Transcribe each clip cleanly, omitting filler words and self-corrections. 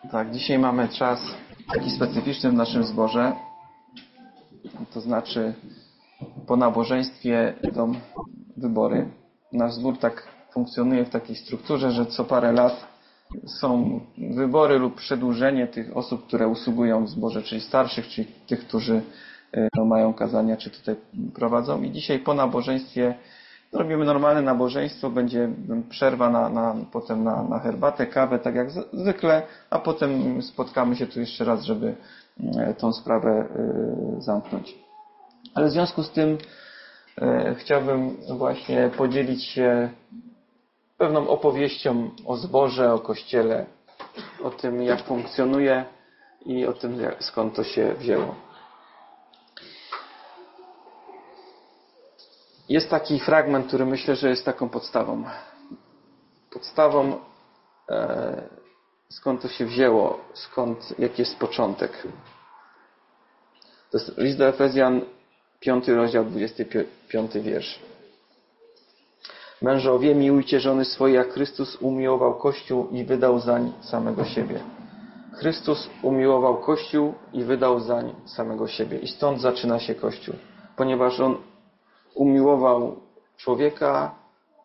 Tak, dzisiaj mamy czas taki specyficzny w naszym zborze. To znaczy po nabożeństwie idą wybory. Nasz zbór tak funkcjonuje w takiej strukturze, że co parę lat są wybory lub przedłużenie tych osób, które usługują w zborze, czyli starszych, czyli tych, którzy mają kazania, czy tutaj prowadzą. I dzisiaj po nabożeństwie robimy normalne nabożeństwo, będzie przerwa potem na herbatę, kawę, tak jak zwykle, a potem spotkamy się tu jeszcze raz, żeby tą sprawę zamknąć. Ale w związku z tym chciałbym właśnie podzielić się pewną opowieścią o zborze, o Kościele, o tym, jak funkcjonuje i o tym, skąd to się wzięło. Jest taki fragment, który myślę, że jest taką podstawą. Podstawą, skąd to się wzięło, jaki jest początek. To jest list do Efezjan, 5 rozdział, 25 wiersz. Mężowie, miłujcie żony swoje, jak Chrystus umiłował Kościół i wydał zań samego siebie. Chrystus umiłował Kościół i wydał zań samego siebie. I stąd zaczyna się Kościół. Ponieważ On umiłował człowieka,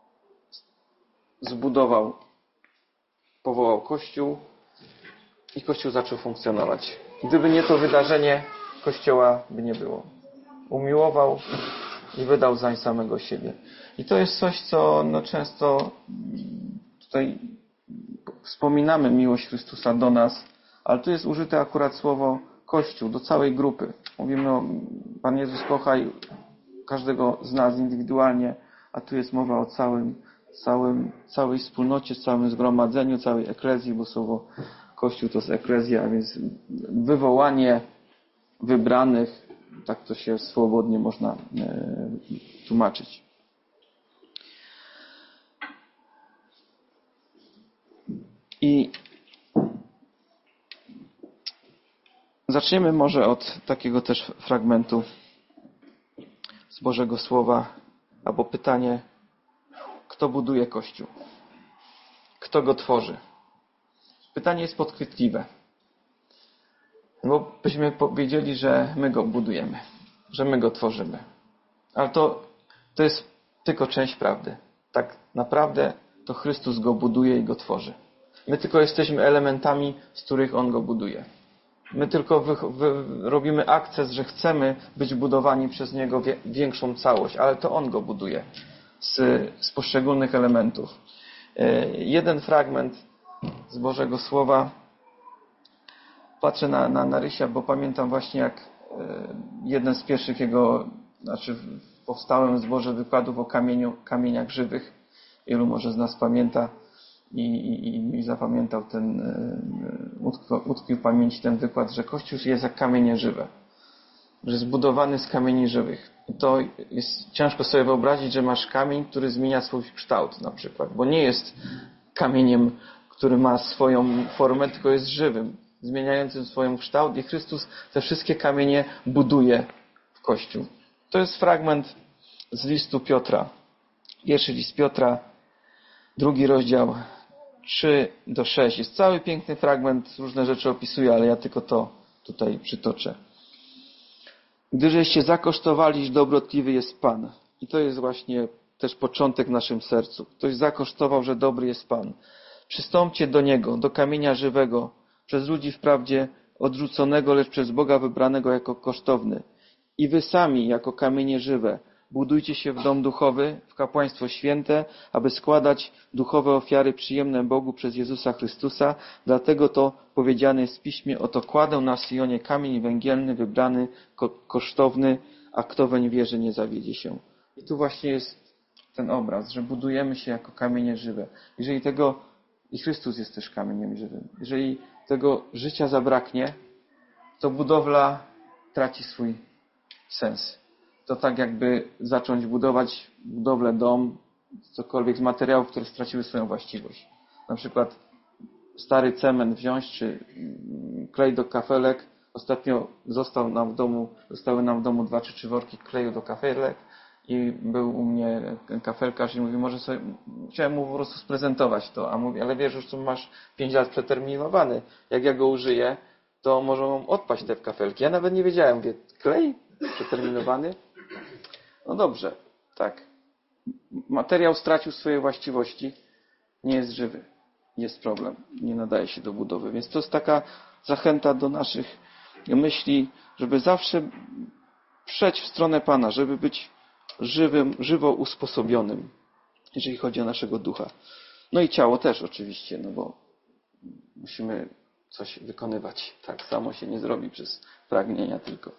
zbudował, powołał Kościół i Kościół zaczął funkcjonować. Gdyby nie to wydarzenie, Kościoła by nie było. Umiłował i wydał zań samego siebie. I to jest coś, co często tutaj wspominamy miłość Chrystusa do nas, ale tu jest użyte akurat słowo Kościół, do całej grupy. Mówimy Pan Jezus kocha każdego z nas indywidualnie, a tu jest mowa o całej wspólnocie, całym zgromadzeniu, całej eklezji, bo słowo Kościół to jest eklezja, a więc wywołanie wybranych, tak to się swobodnie można tłumaczyć. I zaczniemy może od takiego też fragmentu z Bożego Słowa, albo pytanie, kto buduje Kościół? Kto go tworzy? Pytanie jest podchwytliwe. Bo byśmy powiedzieli, że my go budujemy, że my go tworzymy. Ale to jest tylko część prawdy. Tak naprawdę to Chrystus go buduje i go tworzy. My tylko jesteśmy elementami, z których On go buduje. My tylko robimy akces, że chcemy być budowani przez Niego większą całość, ale to On go buduje z poszczególnych elementów. Jeden fragment z Bożego Słowa. Patrzę na Rysia, bo pamiętam właśnie, jak jeden z pierwszych jego, w powstałym zborze wykładów o kamieniach żywych. Wielu może z nas pamięta i zapamiętał utkwił w pamięci ten wykład, że Kościół jest jak kamienie żywe. Że jest zbudowany z kamieni żywych. I to jest ciężko sobie wyobrazić, że masz kamień, który zmienia swój kształt na przykład. Bo nie jest kamieniem, który ma swoją formę, tylko jest żywym, zmieniającym swoją kształt. I Chrystus te wszystkie kamienie buduje w Kościół. To jest fragment z listu Piotra. Pierwszy list Piotra, 2 rozdział, 3-6. Jest cały piękny fragment, różne rzeczy opisuje, ale ja tylko to tutaj przytoczę. Gdyżeście zakosztowali, że dobrotliwy jest Pan. I to jest właśnie też początek w naszym sercu. Ktoś zakosztował, że dobry jest Pan. Przystąpcie do Niego, do kamienia żywego, przez ludzi wprawdzie odrzuconego, lecz przez Boga wybranego jako kosztowny. I wy sami, jako kamienie żywe, budujcie się w dom duchowy, w kapłaństwo święte, aby składać duchowe ofiary przyjemne Bogu przez Jezusa Chrystusa. Dlatego to powiedziane jest w Piśmie, oto kładę na Syjonie kamień węgielny, wybrany, kosztowny, a kto weń wierzy, nie zawiedzie się. I tu właśnie jest ten obraz, że budujemy się jako kamienie żywe. Jeżeli i Chrystus jest też kamieniem żywym. Jeżeli tego życia zabraknie, to budowla traci swój sens. To tak jakby zacząć budować budowlę, dom, cokolwiek z materiałów, które straciły swoją właściwość. Na przykład stary cement wziąć, czy klej do kafelek. Ostatnio zostały nam w domu 2 czy 3 worki kleju do kafelek I był u mnie kafelkarz i mówi, może sobie, chciałem mu po prostu sprezentować to, a mówi, ale wiesz, już tu masz 5 lat przeterminowany, jak ja go użyję, to może odpaść te kafelki. Ja nawet nie wiedziałem, mówię, klej przeterminowany? No dobrze, tak. Materiał stracił swoje właściwości, nie jest żywy. Jest problem, nie nadaje się do budowy. Więc to jest taka zachęta do naszych myśli, żeby zawsze przejść w stronę Pana, żeby być żywo usposobionym, jeżeli chodzi o naszego ducha. No i ciało też oczywiście, no bo musimy coś wykonywać. Tak samo się nie zrobi przez pragnienia tylko.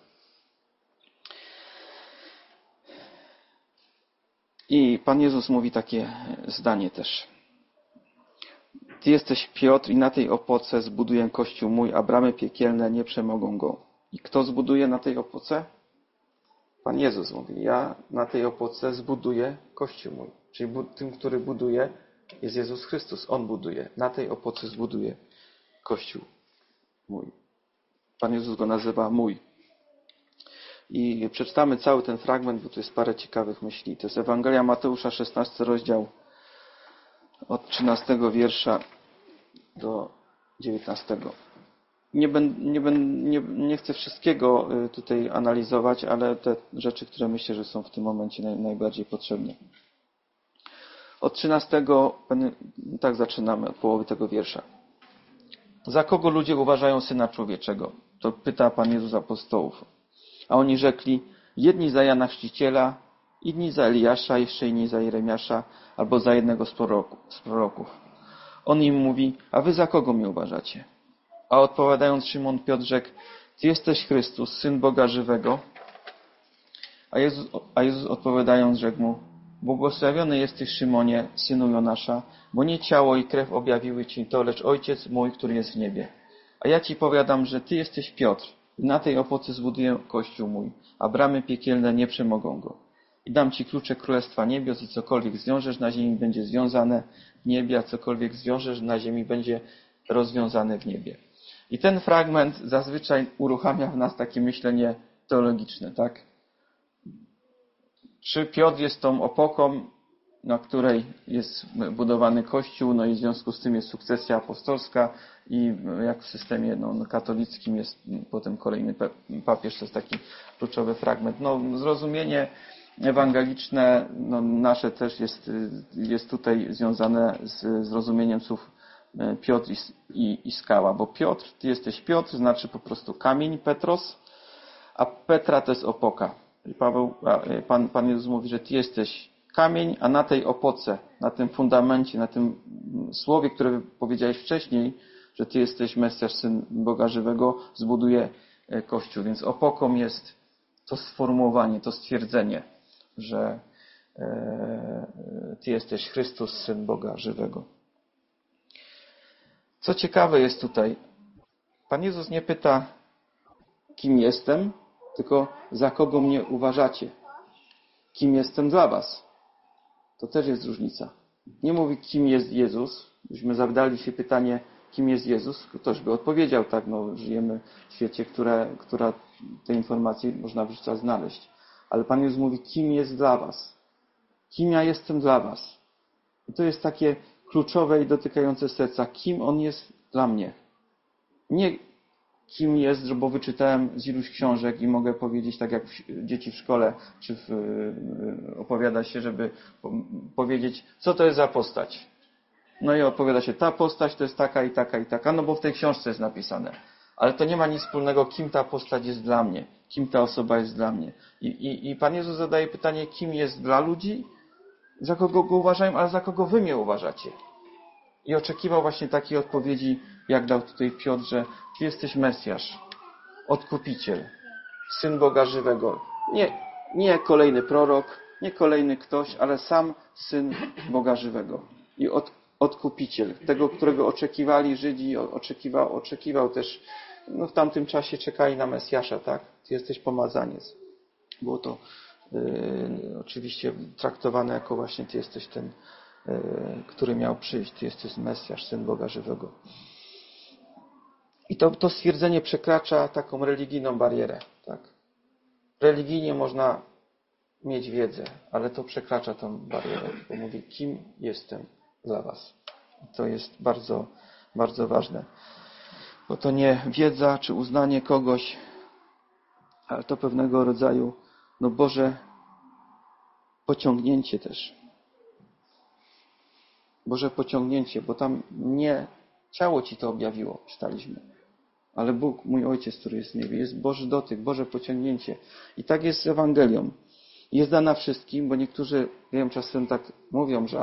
I Pan Jezus mówi takie zdanie też. Ty jesteś Piotr i na tej opoce zbuduję Kościół mój, a bramy piekielne nie przemogą go. I kto zbuduje na tej opoce? Pan Jezus mówi, ja na tej opoce zbuduję Kościół mój. Czyli tym, który buduje, jest Jezus Chrystus. On buduje. Na tej opoce zbuduje Kościół mój. Pan Jezus go nazywa mój. I przeczytamy cały ten fragment, bo tu jest parę ciekawych myśli. To jest Ewangelia Mateusza, 16 rozdział, od 13 wiersza do 19. Nie chcę wszystkiego tutaj analizować, ale te rzeczy, które myślę, że są w tym momencie najbardziej potrzebne. Od 13, tak zaczynamy, od połowy tego wiersza. Za kogo ludzie uważają Syna Człowieczego? To pyta Pan Jezus apostołów. A oni rzekli, jedni za Jana Chrzciciela, inni za Eliasza, jeszcze inni za Jeremiasza, albo za jednego z proroków. On im mówi, a wy za kogo mnie uważacie? A odpowiadając Szymon Piotr rzekł, Ty jesteś Chrystus, Syn Boga żywego. A Jezus odpowiadając rzekł mu, błogosławiony jesteś Szymonie, synu Jonasza, bo nie ciało i krew objawiły Ci to, lecz Ojciec mój, który jest w niebie. A ja Ci powiadam, że Ty jesteś Piotr i na tej opoce zbuduję Kościół mój, a bramy piekielne nie przemogą go. I dam Ci klucze Królestwa Niebios i cokolwiek zwiążesz na ziemi będzie związane w niebie, a cokolwiek zwiążesz na ziemi będzie rozwiązane w niebie. I ten fragment zazwyczaj uruchamia w nas takie myślenie teologiczne, tak? Czy Piotr jest tą opoką, na której jest budowany Kościół, no i w związku z tym jest sukcesja apostolska i jak w systemie katolickim jest potem kolejny papież, to jest taki kluczowy fragment. Zrozumienie ewangeliczne nasze też jest tutaj związane z zrozumieniem słów Piotr i skała, bo Piotr, Ty jesteś Piotr, znaczy po prostu kamień, Petros, a Petra to jest opoka. I Pan Jezus mówi, że Ty jesteś kamień, a na tej opoce, na tym fundamencie, na tym słowie, które powiedziałeś wcześniej, że Ty jesteś Mesjasz, Syn Boga żywego, zbuduje Kościół. Więc opoką jest to sformułowanie, to stwierdzenie, że Ty jesteś Chrystus, Syn Boga żywego. Co ciekawe jest tutaj, Pan Jezus nie pyta, kim jestem, tylko za kogo mnie uważacie. Kim jestem dla was. To też jest różnica. Nie mówi, kim jest Jezus. Gdybyśmy zadali się pytanie, kim jest Jezus, ktoś by odpowiedział, tak, żyjemy w świecie, która te informacje można wówczas znaleźć. Ale Pan Jezus mówi, kim jest dla was. Kim ja jestem dla was. I to jest takie kluczowe i dotykające serca. Kim On jest dla mnie. Nie kim jest, bo wyczytałem z iluś książek i mogę powiedzieć, tak jak dzieci w szkole, czy opowiada się, żeby powiedzieć, co to jest za postać. No i opowiada się, ta postać to jest taka i taka i taka, bo w tej książce jest napisane. Ale to nie ma nic wspólnego, kim ta postać jest dla mnie, kim ta osoba jest dla mnie. I Pan Jezus zadaje pytanie, kim jest dla ludzi, za kogo go uważają, ale za kogo wy mnie uważacie. I oczekiwał właśnie takiej odpowiedzi, jak dał tutaj Piotr, że Ty jesteś Mesjasz, Odkupiciel, Syn Boga żywego. Nie kolejny prorok, nie kolejny ktoś, ale sam Syn Boga żywego. I Odkupiciel, tego, którego oczekiwali Żydzi, oczekiwał też, w tamtym czasie czekali na Mesjasza, tak? Ty jesteś pomazaniec. Było to oczywiście traktowane jako właśnie Ty jesteś ten, który miał przyjść. Ty jesteś Mesjasz, Syn Boga żywego. I to stwierdzenie przekracza taką religijną barierę. Tak? Religijnie można mieć wiedzę, ale to przekracza tą barierę, bo mówi, kim jestem dla was. To jest bardzo, bardzo ważne. Bo to nie wiedza czy uznanie kogoś, ale to pewnego rodzaju Boże pociągnięcie też. Boże pociągnięcie, bo tam nie ciało ci to objawiło, czytaliśmy. Ale Bóg, mój Ojciec, który jest w niebie, jest Boży dotyk, Boże pociągnięcie. I tak jest z Ewangelią. Jest dana wszystkim, bo niektórzy, wiem, czasem tak mówią, że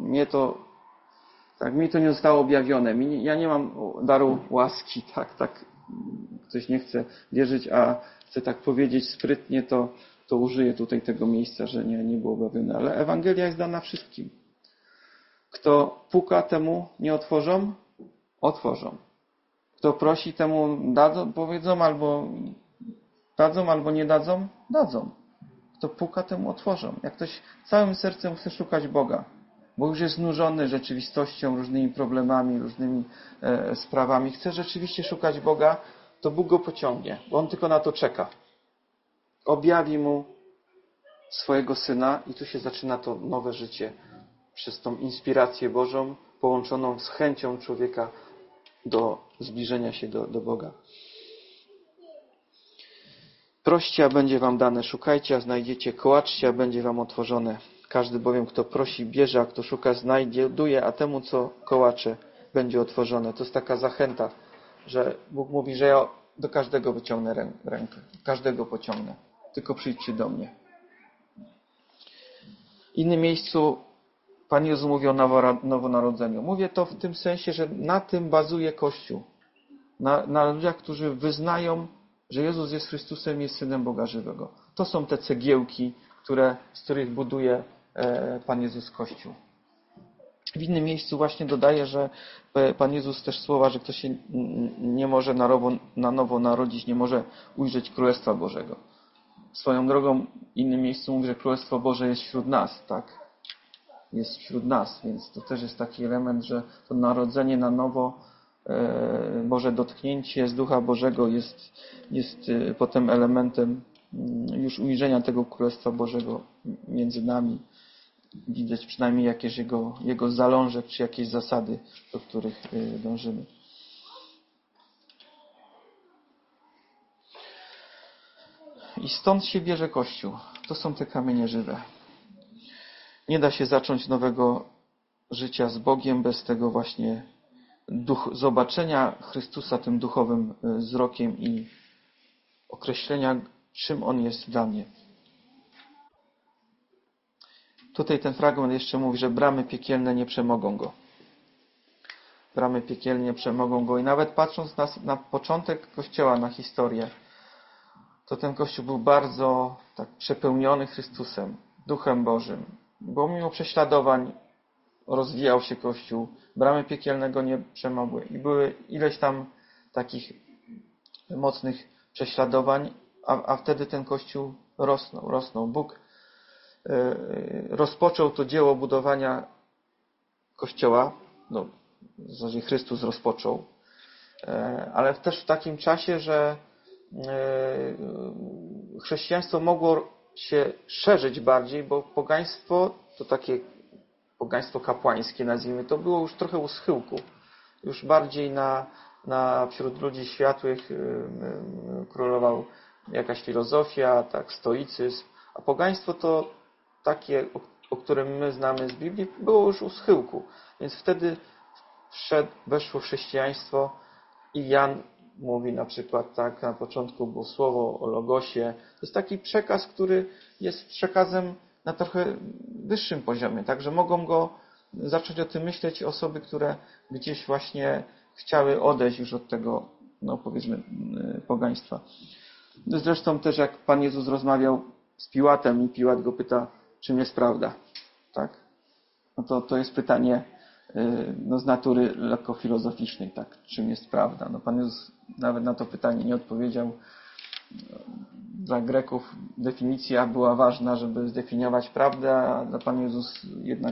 mi to nie zostało objawione. Ja nie mam daru łaski, tak. Ktoś nie chce wierzyć, a chce tak powiedzieć sprytnie, to użyję tutaj tego miejsca, że nie było objawione. Ale Ewangelia jest dana wszystkim. Kto puka, temu nie otworzą? Otworzą. Kto prosi, temu powiedzą, albo nie dadzą? Dadzą. Kto puka, temu otworzą. Jak ktoś całym sercem chce szukać Boga, bo już jest znużony rzeczywistością, różnymi problemami, różnymi sprawami, chce rzeczywiście szukać Boga, to Bóg go pociągnie, bo On tylko na to czeka. Objawi mu swojego Syna i tu się zaczyna to nowe życie przez tą inspirację Bożą, połączoną z chęcią człowieka do zbliżenia się do Boga. Proście, a będzie wam dane, szukajcie, a znajdziecie, kołaczcie, a będzie wam otworzone. Każdy bowiem, kto prosi, bierze, a kto szuka, znajduje, a temu, co kołacze, będzie otworzone. To jest taka zachęta, że Bóg mówi, że ja do każdego wyciągnę rękę, każdego pociągnę. Tylko przyjdźcie do mnie. W innym miejscu Pan Jezus mówi o nowonarodzeniu. Mówię to w tym sensie, że na tym bazuje Kościół. Na ludziach, którzy wyznają, że Jezus jest Chrystusem, jest Synem Boga żywego. To są te cegiełki, z których buduje Pan Jezus Kościół. W innym miejscu właśnie dodaje, że Pan Jezus też słowa, że kto się nie może na nowo narodzić, nie może ujrzeć Królestwa Bożego. Swoją drogą w innym miejscu mówi, że Królestwo Boże jest wśród nas, tak? Jest wśród nas, więc to też jest taki element, że to narodzenie na nowo, Boże dotknięcie z Ducha Bożego jest potem elementem już ujrzenia tego Królestwa Bożego między nami. Widać przynajmniej jakieś jego zalążek, czy jakieś zasady, do których dążymy. I stąd się bierze Kościół. To są te kamienie żywe. Nie da się zacząć nowego życia z Bogiem bez tego właśnie zobaczenia Chrystusa tym duchowym wzrokiem i określenia, czym On jest dla mnie. Tutaj ten fragment jeszcze mówi, że bramy piekielne nie przemogą Go. Bramy piekielne nie przemogą Go. I nawet patrząc na początek Kościoła, na historię, to ten Kościół był bardzo tak przepełniony Chrystusem, Duchem Bożym. Bo mimo prześladowań rozwijał się Kościół, bramy piekielnego nie przemogły. I były ileś tam takich mocnych prześladowań, a wtedy ten Kościół rosnął. Bóg rozpoczął to dzieło budowania Kościoła, w zasadzie Chrystus rozpoczął, ale też w takim czasie, że chrześcijaństwo mogło się szerzyć bardziej, bo pogaństwo, to takie pogaństwo kapłańskie nazwijmy, to było już trochę u schyłku. Już bardziej wśród ludzi światłych królował jakaś filozofia, tak, stoicyzm, a pogaństwo to takie, o którym my znamy z Biblii, było już u schyłku. Więc wtedy weszło chrześcijaństwo i Jan mówi na przykład tak, na początku było słowo o Logosie. To jest taki przekaz, który jest przekazem na trochę wyższym poziomie. Także mogą go zacząć o tym myśleć osoby, które gdzieś właśnie chciały odejść już od tego, powiedzmy, pogaństwa. Zresztą też jak Pan Jezus rozmawiał z Piłatem i Piłat go pyta, czym jest prawda. Tak? To jest pytanie z natury lekko filozoficznej, tak? Czym jest prawda? Pan Jezus nawet na to pytanie nie odpowiedział. Dla Greków definicja była ważna, żeby zdefiniować prawdę, a Pan Jezus jednak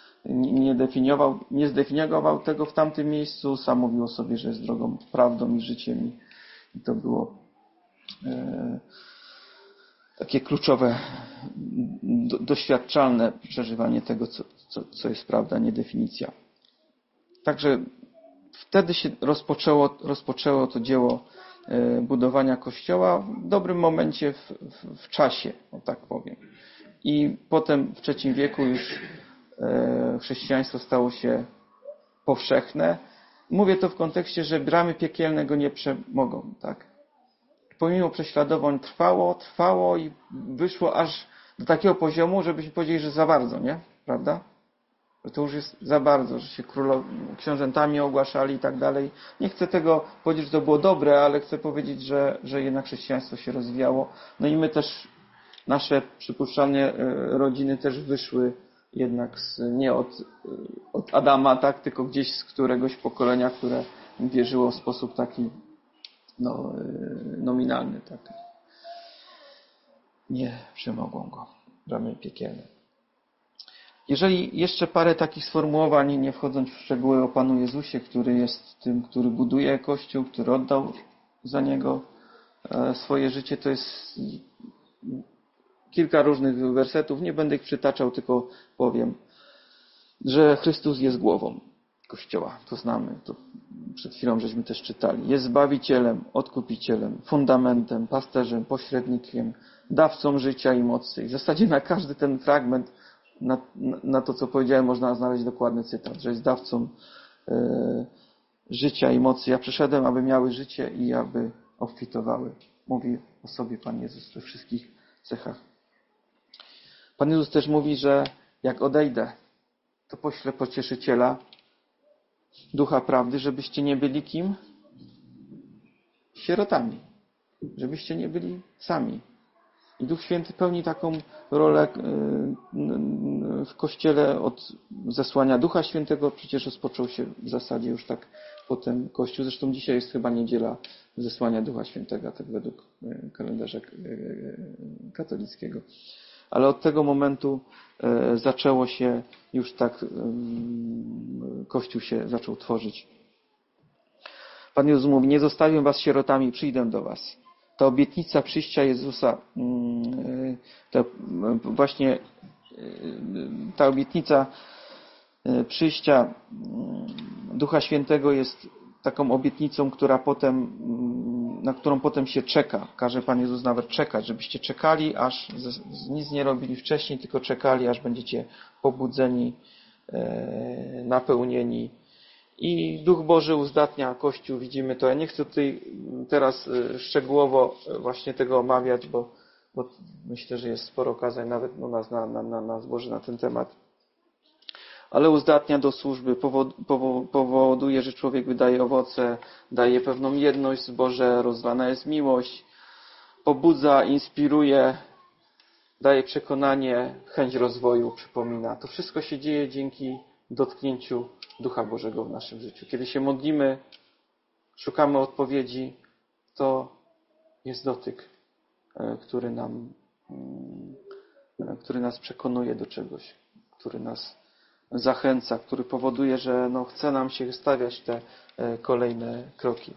nie zdefiniował tego w tamtym miejscu. Sam mówił o sobie, że jest drogą, prawdą i życiem. I to było takie kluczowe, doświadczalne przeżywanie tego, co jest prawda, nie definicja. Także wtedy się rozpoczęło to dzieło budowania Kościoła w dobrym momencie w czasie, o tak powiem. I potem w III wieku już chrześcijaństwo stało się powszechne. Mówię to w kontekście, że bramy piekielne go nie przemogą, tak? Pomimo prześladowań trwało i wyszło aż do takiego poziomu, żebyśmy powiedzieli, że za bardzo, nie? Prawda? Że to już jest za bardzo, że się książętami ogłaszali i tak dalej. Nie chcę tego powiedzieć, że to było dobre, ale chcę powiedzieć, że jednak chrześcijaństwo się rozwijało. No i my też, nasze przypuszczalnie rodziny też wyszły jednak nie od Adama, tak, tylko gdzieś z któregoś pokolenia, które wierzyło w sposób taki nominalny, tak. Nie przemogą go bramy piekielne. Jeżeli jeszcze parę takich sformułowań, nie wchodząc w szczegóły, o Panu Jezusie, który jest tym, który buduje Kościół, który oddał za niego swoje życie, to jest kilka różnych wersetów. Nie będę ich przytaczał, tylko powiem, że Chrystus jest głową Kościoła. To znamy. To przed chwilą żeśmy też czytali. Jest Zbawicielem, Odkupicielem, fundamentem, pasterzem, pośrednikiem, dawcą życia i mocy. I w zasadzie na każdy ten fragment, na to, co powiedziałem, można znaleźć dokładny cytat, że jest dawcą życia i mocy. Ja przyszedłem, aby miały życie i aby obfitowały. Mówi o sobie Pan Jezus we wszystkich cechach. Pan Jezus też mówi, że jak odejdę, to poślę Pocieszyciela, Ducha Prawdy, żebyście nie byli kim? Sierotami. Żebyście nie byli sami. I Duch Święty pełni taką rolę w Kościele od zesłania Ducha Świętego. Przecież rozpoczął się w zasadzie już tak potem Kościół. Zresztą dzisiaj jest chyba niedziela zesłania Ducha Świętego, tak według kalendarza katolickiego. Ale od tego momentu zaczęło się już tak, Kościół się zaczął tworzyć. Pan Jezus mówi, nie zostawię was sierotami, przyjdę do was. Ta obietnica przyjścia Jezusa, ta obietnica przyjścia Ducha Świętego jest taką obietnicą, na którą potem się czeka. Każe Pan Jezus nawet czekać, żebyście czekali, aż nic nie robili wcześniej, tylko czekali, aż będziecie pobudzeni, napełnieni. I Duch Boży uzdatnia Kościół, widzimy to. Ja nie chcę tutaj teraz szczegółowo właśnie tego omawiać, bo myślę, że jest sporo kazań nawet u nas na zborze na ten temat. Ale uzdatnia do służby, powoduje, że człowiek wydaje owoce, daje pewną jedność w zborze, rozlana jest miłość, pobudza, inspiruje, daje przekonanie, chęć rozwoju, przypomina. To wszystko się dzieje dzięki dotknięciu Ducha Bożego w naszym życiu. Kiedy się modlimy, szukamy odpowiedzi, to jest dotyk, który nas przekonuje do czegoś, który nas zachęca, który powoduje, że chce nam się stawiać te kolejne kroki.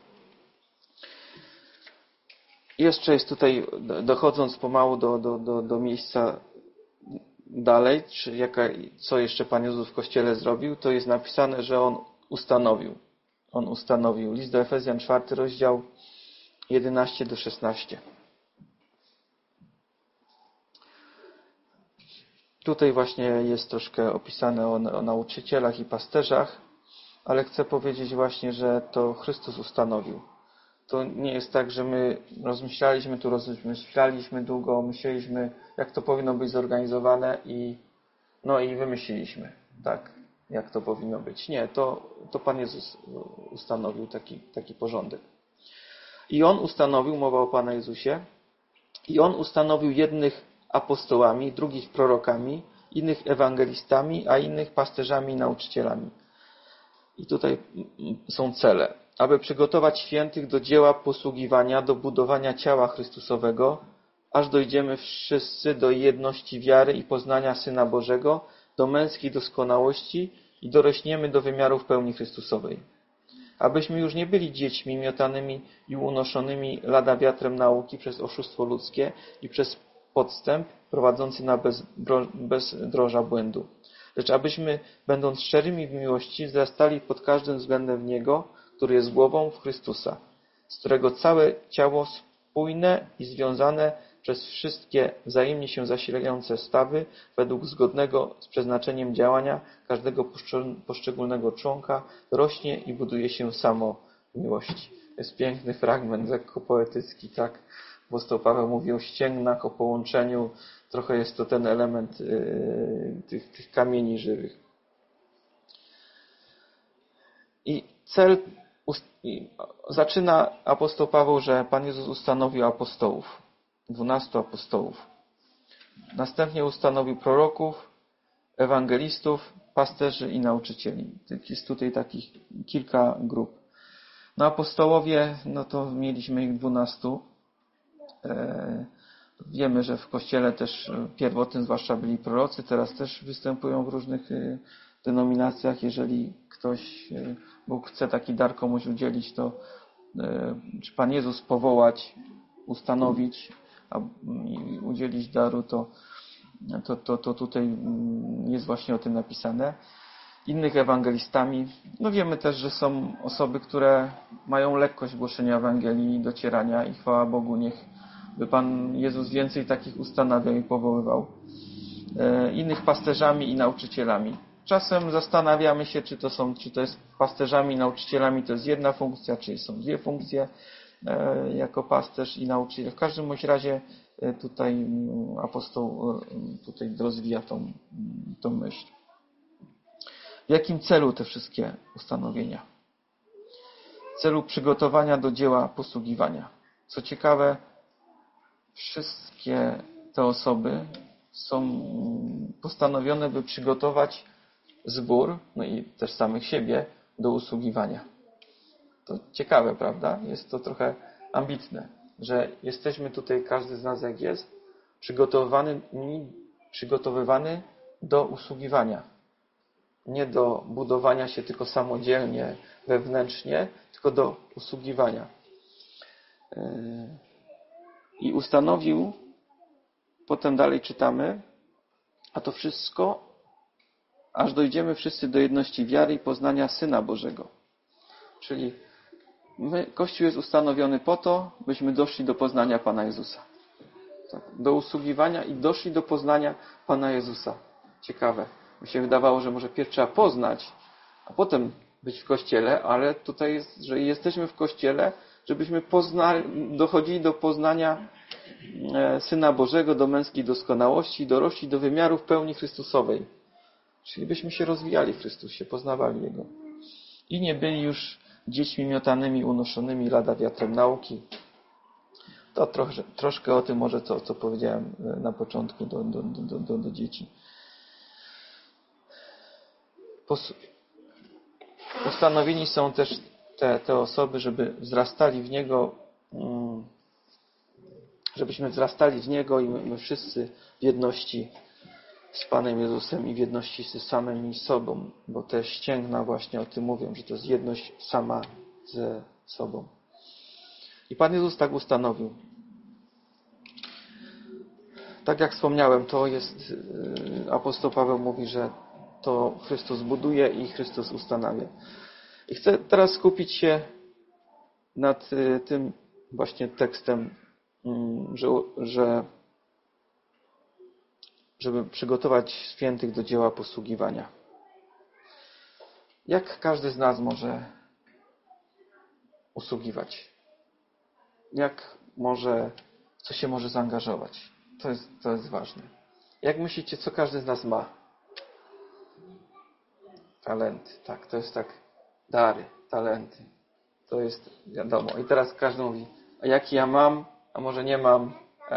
Jeszcze jest tutaj, dochodząc pomału do miejsca dalej, co jeszcze Pan Jezus w Kościele zrobił, to jest napisane, że On ustanowił. On ustanowił. List do Efezjan, 4 rozdział, 11-16. Tutaj właśnie jest troszkę opisane o nauczycielach i pasterzach, ale chcę powiedzieć właśnie, że to Chrystus ustanowił. To nie jest tak, że my rozmyślaliśmy długo, myśleliśmy, jak to powinno być zorganizowane i wymyśliliśmy, tak, jak to powinno być. Nie, to Pan Jezus ustanowił taki porządek. I On ustanowił, mowa o Panu Jezusie, i On ustanowił jednych apostołami, drugich prorokami, innych ewangelistami, a innych pasterzami i nauczycielami. I tutaj są cele. Aby przygotować świętych do dzieła posługiwania, do budowania ciała Chrystusowego, aż dojdziemy wszyscy do jedności wiary i poznania Syna Bożego, do męskiej doskonałości i dorośniemy do wymiarów pełni Chrystusowej. Abyśmy już nie byli dziećmi miotanymi i unoszonymi lada wiatrem nauki przez oszustwo ludzkie i przez podstęp prowadzący na bezdroża błędu. Lecz abyśmy, będąc szczerymi w miłości, wzrastali pod każdym względem w Niego, który jest głową, w Chrystusa, z którego całe ciało spójne i związane przez wszystkie wzajemnie się zasilające stawy, według zgodnego z przeznaczeniem działania każdego poszczególnego członka, rośnie i buduje się samo w miłości. Jest piękny fragment, lekko poetycki, tak? Apostoł Paweł mówi o ścięgnach, o połączeniu. Trochę jest to ten element tych kamieni żywych. I zaczyna apostoł Paweł, że Pan Jezus ustanowił apostołów, 12 apostołów. Następnie ustanowił proroków, ewangelistów, pasterzy i nauczycieli. Jest tutaj takich kilka grup. No apostołowie, no to mieliśmy ich 12. Wiemy, że w Kościele też pierwotnym zwłaszcza byli prorocy, teraz też występują w różnych denominacjach. Jeżeli ktoś, Bóg chce taki dar komuś udzielić, to czy Pan Jezus powołać, ustanowić i udzielić daru, to tutaj jest właśnie o tym napisane. Innych ewangelistami. No wiemy też, że są osoby, które mają lekkość głoszenia Ewangelii i docierania i chwała Bogu, niech by Pan Jezus więcej takich ustanawiał i powoływał. Innych pasterzami i nauczycielami. Czasem zastanawiamy się, czy to jest pasterzami i nauczycielami, to jest jedna funkcja, czy są dwie funkcje jako pasterz i nauczyciel. W każdym bądź razie tutaj apostoł rozwija tą myśl. W jakim celu te wszystkie ustanowienia? W celu przygotowania do dzieła posługiwania. Co ciekawe, wszystkie te osoby są postanowione, by przygotować zbór, no i też samych siebie, do usługiwania. To ciekawe, prawda? Jest to trochę ambitne, że jesteśmy tutaj, każdy z nas jak jest, przygotowywany do usługiwania. Nie do budowania się tylko samodzielnie, wewnętrznie, tylko do usługiwania. I ustanowił, potem dalej czytamy, a to wszystko, aż dojdziemy wszyscy do jedności wiary i poznania Syna Bożego. Czyli Kościół jest ustanowiony po to, byśmy doszli do poznania Pana Jezusa. Tak, do usługiwania i doszli do poznania Pana Jezusa. Ciekawe. Mi się wydawało, że może pierw trzeba poznać, a potem być w Kościele, ale tutaj jest, że jesteśmy w Kościele, żebyśmy dochodzili do poznania Syna Bożego, do męskiej doskonałości, dorośli do wymiarów pełni Chrystusowej. Czyli byśmy się rozwijali w Chrystusie, poznawali Jego. I nie byli już dziećmi miotanymi, unoszonymi lada wiatrem nauki. To troszkę o tym może, co powiedziałem na początku do dzieci. Postanowieni są też te osoby, żeby wzrastali w Niego, żebyśmy wzrastali w Niego i my wszyscy w jedności z Panem Jezusem i w jedności z samymi sobą, bo te ścięgna właśnie o tym mówią, że to jest jedność sama ze sobą. I Pan Jezus tak ustanowił. Tak jak wspomniałem, to jest, apostoł Paweł mówi, że to Chrystus buduje i Chrystus ustanawia. I chcę teraz skupić się nad tym właśnie tekstem, żeby przygotować świętych do dzieła posługiwania. Jak każdy z nas może usługiwać? Co się może zaangażować? To jest ważne. Jak myślicie, co każdy z nas ma? Talenty, tak, to jest tak. Dary, talenty. To jest wiadomo. I teraz każdy mówi, a jaki ja mam, a może nie mam.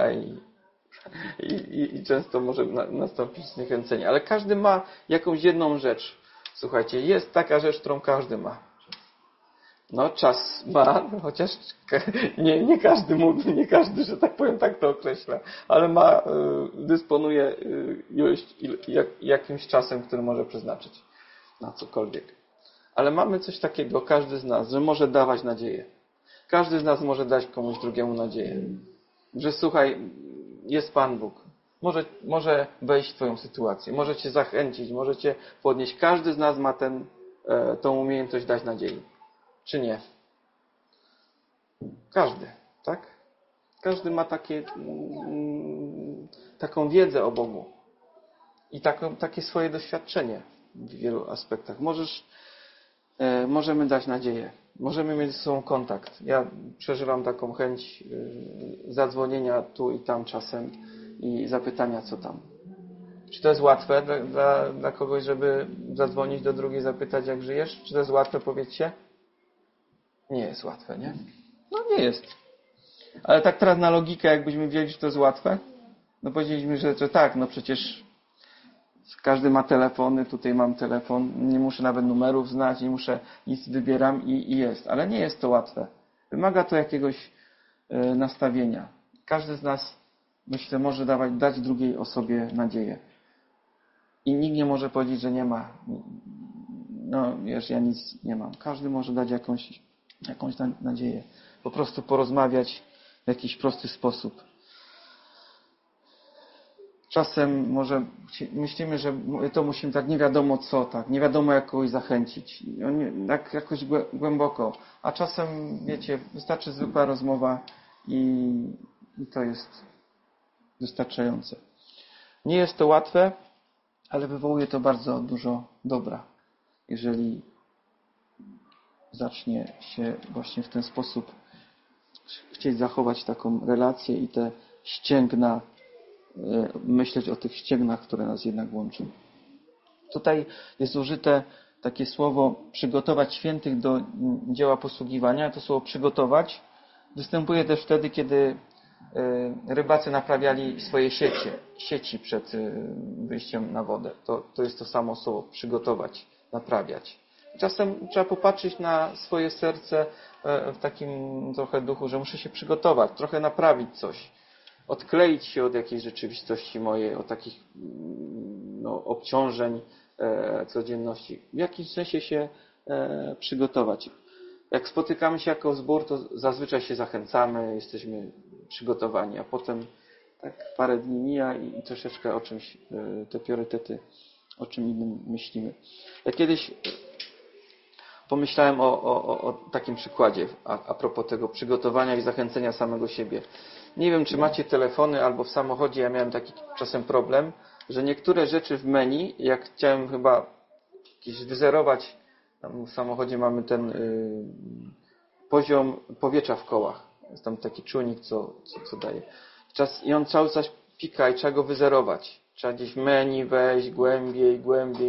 I często może nastąpić zniechęcenie. Ale każdy ma jakąś jedną rzecz. Słuchajcie, jest taka rzecz, którą każdy ma. No, czas ma, chociaż nie każdy mówi, nie każdy, że tak powiem, tak to określa, ale dysponuje jakimś czasem, który może przeznaczyć na cokolwiek. Ale mamy coś takiego, każdy z nas, że może dawać nadzieję. Każdy z nas może dać komuś drugiemu nadzieję. Że słuchaj, jest Pan Bóg. Może wejść w twoją sytuację, może cię zachęcić, może cię podnieść. Każdy z nas ma tą umiejętność dać nadziei. Czy nie? Każdy, tak? Każdy ma taką wiedzę o Bogu i takie swoje doświadczenie w wielu aspektach. Możemy dać nadzieję. Możemy mieć ze sobą kontakt. Ja przeżywam taką chęć zadzwonienia tu i tam czasem i zapytania, co tam. Czy to jest łatwe dla kogoś, żeby zadzwonić do drugiej, zapytać, jak żyjesz? Czy to jest łatwe, powiedzcie? Nie jest łatwe, nie? No nie jest. Ale tak teraz na logikę, jakbyśmy wiedzieli, że to jest łatwe, no powiedzieliśmy, że tak, no przecież każdy ma telefony, tutaj mam telefon, nie muszę nawet numerów znać, nie muszę nic, wybieram i jest. Ale nie jest to łatwe. Wymaga to jakiegoś nastawienia. Każdy z nas, myślę, może dać drugiej osobie nadzieję. I nikt nie może powiedzieć, że nie ma. No wiesz, ja nic nie mam. Każdy może dać jakąś nadzieję. Po prostu porozmawiać w jakiś prosty sposób. Czasem może myślimy, że to musimy tak nie wiadomo co, tak, nie wiadomo jak kogoś zachęcić, tak jakoś głęboko. A czasem, wiecie, wystarczy zwykła rozmowa i to jest wystarczające. Nie jest to łatwe, ale wywołuje to bardzo dużo dobra, jeżeli zacznie się właśnie w ten sposób chcieć zachować taką relację i te ścięgna, myśleć o tych ścięgnach, które nas jednak łączą. Tutaj jest użyte takie słowo przygotować świętych do dzieła posługiwania. To słowo przygotować występuje też wtedy, kiedy rybacy naprawiali swoje sieci przed wyjściem na wodę. To jest to samo słowo przygotować, naprawiać. Czasem trzeba popatrzeć na swoje serce w takim trochę duchu, że muszę się przygotować, trochę naprawić coś. Odkleić się od jakiejś rzeczywistości mojej, od takich obciążeń codzienności. W jakimś sensie się przygotować. Jak spotykamy się jako zbór, to zazwyczaj się zachęcamy, jesteśmy przygotowani, a potem tak parę dni mija i troszeczkę o czymś, te priorytety, o czym innym myślimy. Ja kiedyś pomyślałem o takim przykładzie a propos tego przygotowania i zachęcenia samego siebie. Nie wiem, czy macie telefony albo w samochodzie, ja miałem taki czasem problem, że niektóre rzeczy w menu, jak chciałem chyba jakieś wyzerować, tam w samochodzie mamy ten poziom powietrza w kołach. Jest tam taki czujnik, co daje. I on cały czas pika i trzeba go wyzerować. Trzeba gdzieś w menu wejść głębiej.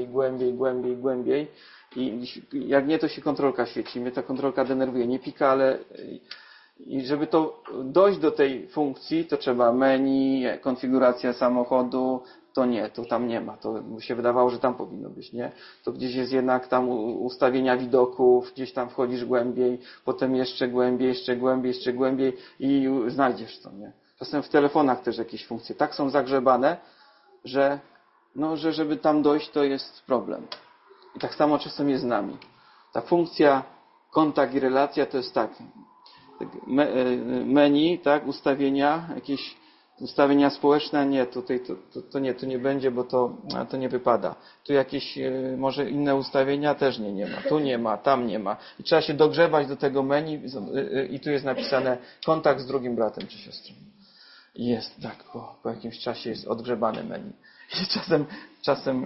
I jak nie, to się kontrolka świeci. Mnie ta kontrolka denerwuje. Nie pika, ale i żeby dojść do tej funkcji, to trzeba menu, konfiguracja samochodu, to nie, to tam nie ma. To by się wydawało, że tam powinno być, nie? To gdzieś jest jednak tam ustawienia widoków, gdzieś tam wchodzisz głębiej, potem jeszcze głębiej i znajdziesz to, nie? Czasem w telefonach też jakieś funkcje tak są zagrzebane, że żeby tam dojść, to jest problem. I tak samo czasem jest z nami. Ta funkcja, kontakt i relacja to jest tak. Menu, tak, ustawienia, jakieś ustawienia społeczne, nie, tutaj to nie będzie, bo to nie wypada. Tu jakieś może inne ustawienia też nie ma. Tu nie ma, tam nie ma. I trzeba się dogrzebać do tego menu i tu jest napisane kontakt z drugim bratem czy siostrą. I jest tak, po jakimś czasie jest odgrzebane menu. I czasem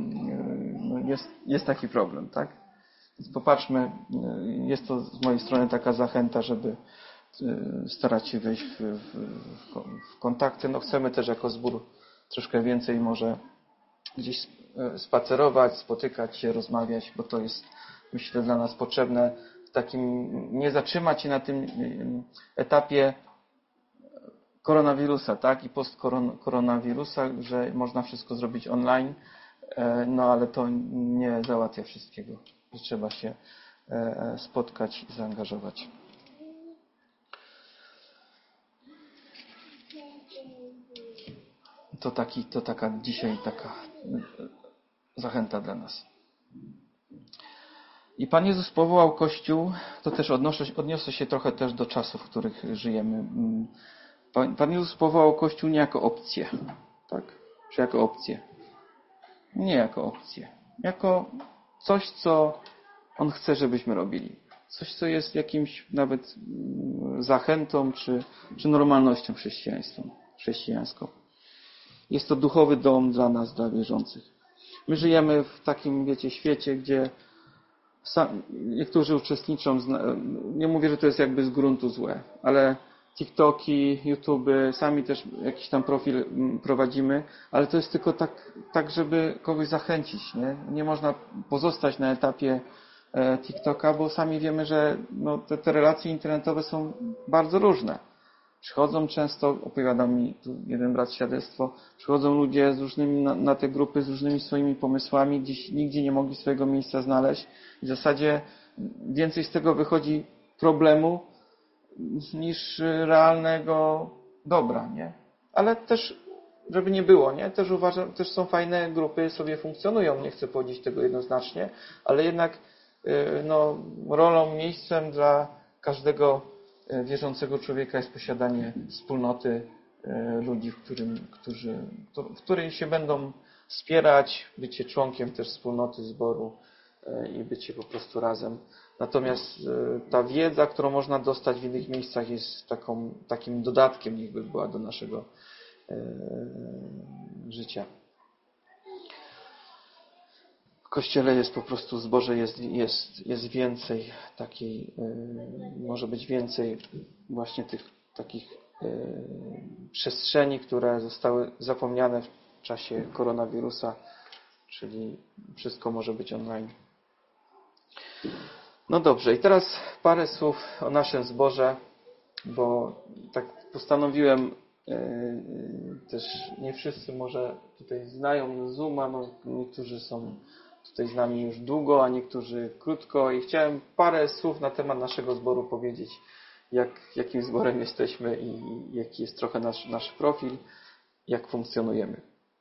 jest taki problem, tak? Więc popatrzmy, jest to z mojej strony taka zachęta, żeby starać się wejść w kontakty. No chcemy też jako zbór troszkę więcej może gdzieś spacerować, spotykać się, rozmawiać, bo to jest, myślę, dla nas potrzebne w takim, nie zatrzymać się na tym etapie koronawirusa, tak? I post-koronawirusa, że można wszystko zrobić online, no ale to nie załatwia wszystkiego. Trzeba się spotkać i zaangażować. To taka dzisiaj taka zachęta dla nas. I Pan Jezus powołał Kościół, to też odniosę się trochę też do czasów, w których żyjemy. Pan Jezus powołał Kościół nie jako opcję, tak? Czy jako opcję? Nie jako opcję. Jako coś, co On chce, żebyśmy robili. Coś, co jest jakimś nawet zachętą, czy normalnością chrześcijańską. Jest to duchowy dom dla nas, dla wierzących. My żyjemy w takim, świecie, gdzie niektórzy uczestniczą, nie mówię, że to jest jakby z gruntu złe, ale TikToki, YouTube, sami też jakiś tam profil prowadzimy, ale to jest tylko tak żeby kogoś zachęcić. Nie można pozostać na etapie TikToka, bo sami wiemy, że te relacje internetowe są bardzo różne. Przychodzą często, opowiada mi tu jeden brat świadectwo, przychodzą ludzie z różnymi na te grupy, z różnymi swoimi pomysłami, gdzieś nigdzie nie mogli swojego miejsca znaleźć. I w zasadzie więcej z tego wychodzi problemu niż realnego dobra, nie? Ale też, żeby nie było, nie? Też uważam, też są fajne grupy, sobie funkcjonują, nie chcę powiedzieć tego jednoznacznie, ale jednak rolą, miejscem dla każdego wierzącego człowieka jest posiadanie wspólnoty ludzi, w której się będą wspierać, bycie członkiem też wspólnoty zboru i bycie po prostu razem. Natomiast ta wiedza, którą można dostać w innych miejscach, jest takim dodatkiem, niechby była do naszego życia. W Kościele jest po prostu, w zborze jest więcej takiej, może być więcej właśnie tych takich przestrzeni, które zostały zapomniane w czasie koronawirusa, czyli wszystko może być online. No dobrze, i teraz parę słów o naszym zborze, bo tak postanowiłem, też nie wszyscy może tutaj znają Zooma, niektórzy są tutaj z nami już długo, a niektórzy krótko i chciałem parę słów na temat naszego zboru powiedzieć, jakim zborem jesteśmy i jaki jest trochę nasz profil, jak funkcjonujemy.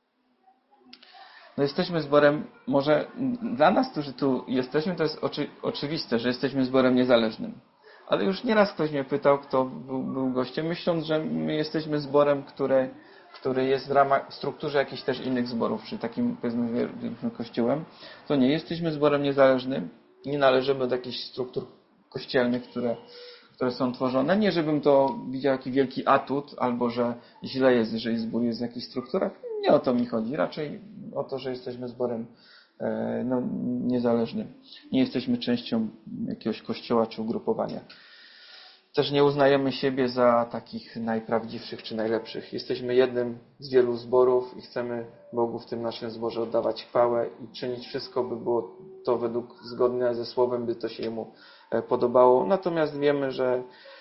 Jesteśmy zborem, może dla nas, którzy tu jesteśmy, to jest oczywiste, że jesteśmy zborem niezależnym. Ale już nieraz ktoś mnie pytał, kto był gościem, myśląc, że my jesteśmy zborem, który jest w strukturze jakichś też innych zborów, czy takim, powiedzmy, kościołem. To nie, jesteśmy zborem niezależnym, nie należymy do jakichś struktur kościelnych, które są tworzone. Nie, żebym to widział jaki wielki atut, albo że źle jest, jeżeli zbór jest w jakichś strukturach. Nie o to mi chodzi. Raczej o to, że jesteśmy zborem niezależnym. Nie jesteśmy częścią jakiegoś kościoła czy ugrupowania. Też nie uznajemy siebie za takich najprawdziwszych czy najlepszych. Jesteśmy jednym z wielu zborów i chcemy Bogu w tym naszym zborze oddawać chwałę i czynić wszystko, by było to zgodne ze Słowem, by to się Jemu podobało. Natomiast wiemy, że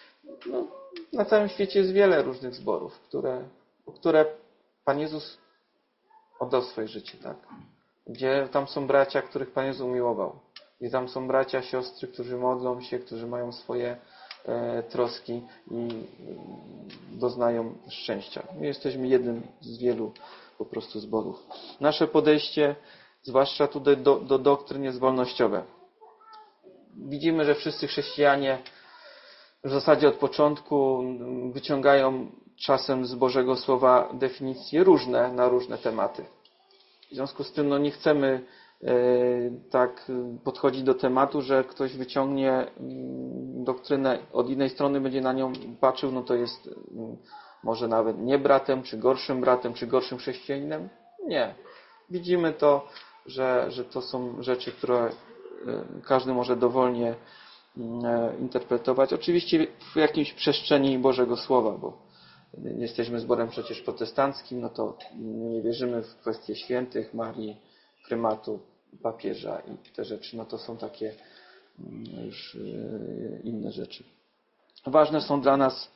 na całym świecie jest wiele różnych zborów, które Pan Jezus oddał swoje życie, tak? Gdzie tam są bracia, których Pan Jezus umiłował. Gdzie tam są bracia, siostry, którzy modlą się, którzy mają swoje troski i doznają szczęścia. My jesteśmy jednym z wielu po prostu zborów. Nasze podejście, zwłaszcza tutaj do doktryn, jest wolnościowe. Widzimy, że wszyscy chrześcijanie w zasadzie od początku wyciągają czasem z Bożego Słowa definicje różne na różne tematy. W związku z tym nie chcemy tak podchodzić do tematu, że ktoś wyciągnie doktrynę od innej strony, będzie na nią patrzył, to jest może nawet nie bratem, czy gorszym chrześcijaninem. Nie. Widzimy to, że to są rzeczy, które każdy może dowolnie interpretować. Oczywiście w jakiejś przestrzeni Bożego Słowa, bo jesteśmy zborem przecież protestanckim, to nie wierzymy w kwestie świętych, Marii, prymatu, papieża i te rzeczy, to są takie już inne rzeczy. Ważne są dla nas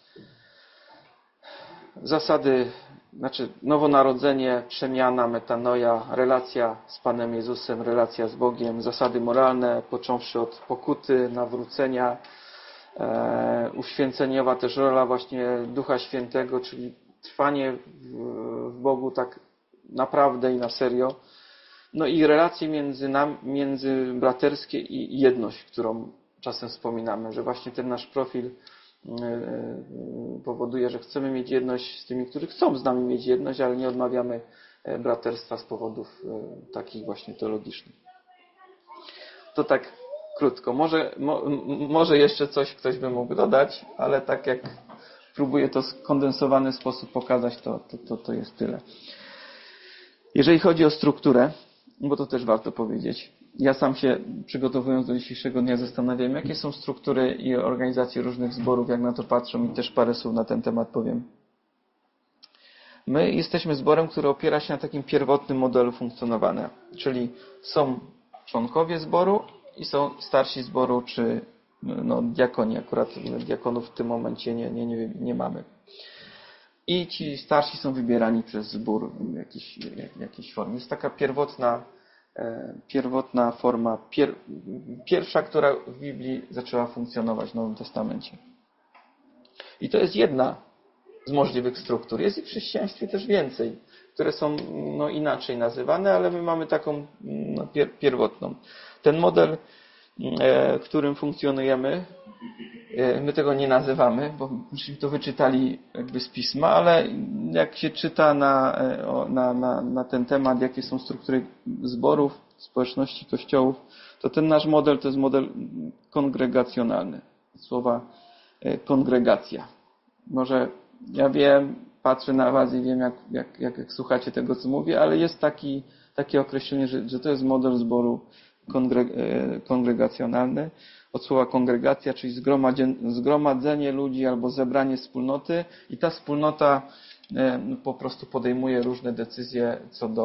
zasady, nowonarodzenie, przemiana, metanoja, relacja z Panem Jezusem, relacja z Bogiem, zasady moralne, począwszy od pokuty, nawrócenia, uświęceniowa też rola właśnie Ducha Świętego, czyli trwanie w Bogu tak naprawdę i na serio. I relacje międzybraterskie i jedność, którą czasem wspominamy, że właśnie ten nasz profil powoduje, że chcemy mieć jedność z tymi, którzy chcą z nami mieć jedność, ale nie odmawiamy braterstwa z powodów takich właśnie teologicznych. To tak krótko. Może jeszcze coś ktoś by mógł dodać, ale tak jak próbuję to w skondensowany sposób pokazać, to jest tyle. Jeżeli chodzi o strukturę, bo to też warto powiedzieć. Ja sam się, przygotowując do dzisiejszego dnia, zastanawiam, jakie są struktury i organizacje różnych zborów, jak na to patrzą i też parę słów na ten temat powiem. My jesteśmy zborem, który opiera się na takim pierwotnym modelu funkcjonowania, czyli są członkowie zboru i są starsi zboru, czy diakoni. Akurat diakonów w tym momencie nie mamy. I ci starsi są wybierani przez zbór w jakiejś formie. Jest taka pierwotna forma, pierwsza, która w Biblii zaczęła funkcjonować w Nowym Testamencie. I to jest jedna z możliwych struktur. Jest i w chrześcijaństwie też więcej, które są inaczej nazywane, ale my mamy taką pierwotną. Ten model, w którym funkcjonujemy, my tego nie nazywamy, bo myśmy to wyczytali jakby z pisma, ale jak się czyta na ten temat, jakie są struktury zborów, społeczności, kościołów, to ten nasz model to jest model kongregacjonalny. Słowa kongregacja. Może ja wiem, patrzę na was i wiem, jak słuchacie tego, co mówię, ale jest takie określenie, że to jest model zboru kongregacjonalny. Od słowa kongregacja, czyli zgromadzenie ludzi albo zebranie wspólnoty i ta wspólnota po prostu podejmuje różne decyzje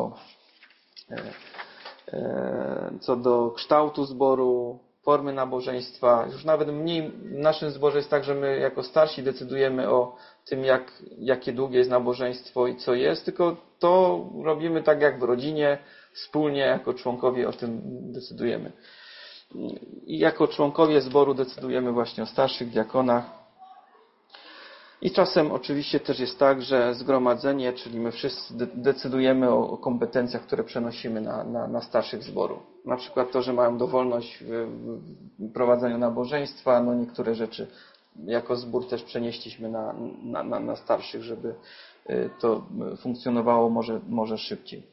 co do kształtu zboru, formy nabożeństwa. Już nawet mniej w naszym zborze jest tak, że my jako starsi decydujemy o tym, jakie długie jest nabożeństwo i co jest, tylko to robimy tak jak w rodzinie, wspólnie jako członkowie o tym decydujemy. I jako członkowie zboru decydujemy właśnie o starszych diakonach. I czasem oczywiście też jest tak, że zgromadzenie, czyli my wszyscy decydujemy o kompetencjach, które przenosimy na starszych zboru. Na przykład to, że mają dowolność w prowadzeniu nabożeństwa, niektóre rzeczy jako zbór też przenieśliśmy na starszych, żeby to funkcjonowało może szybciej.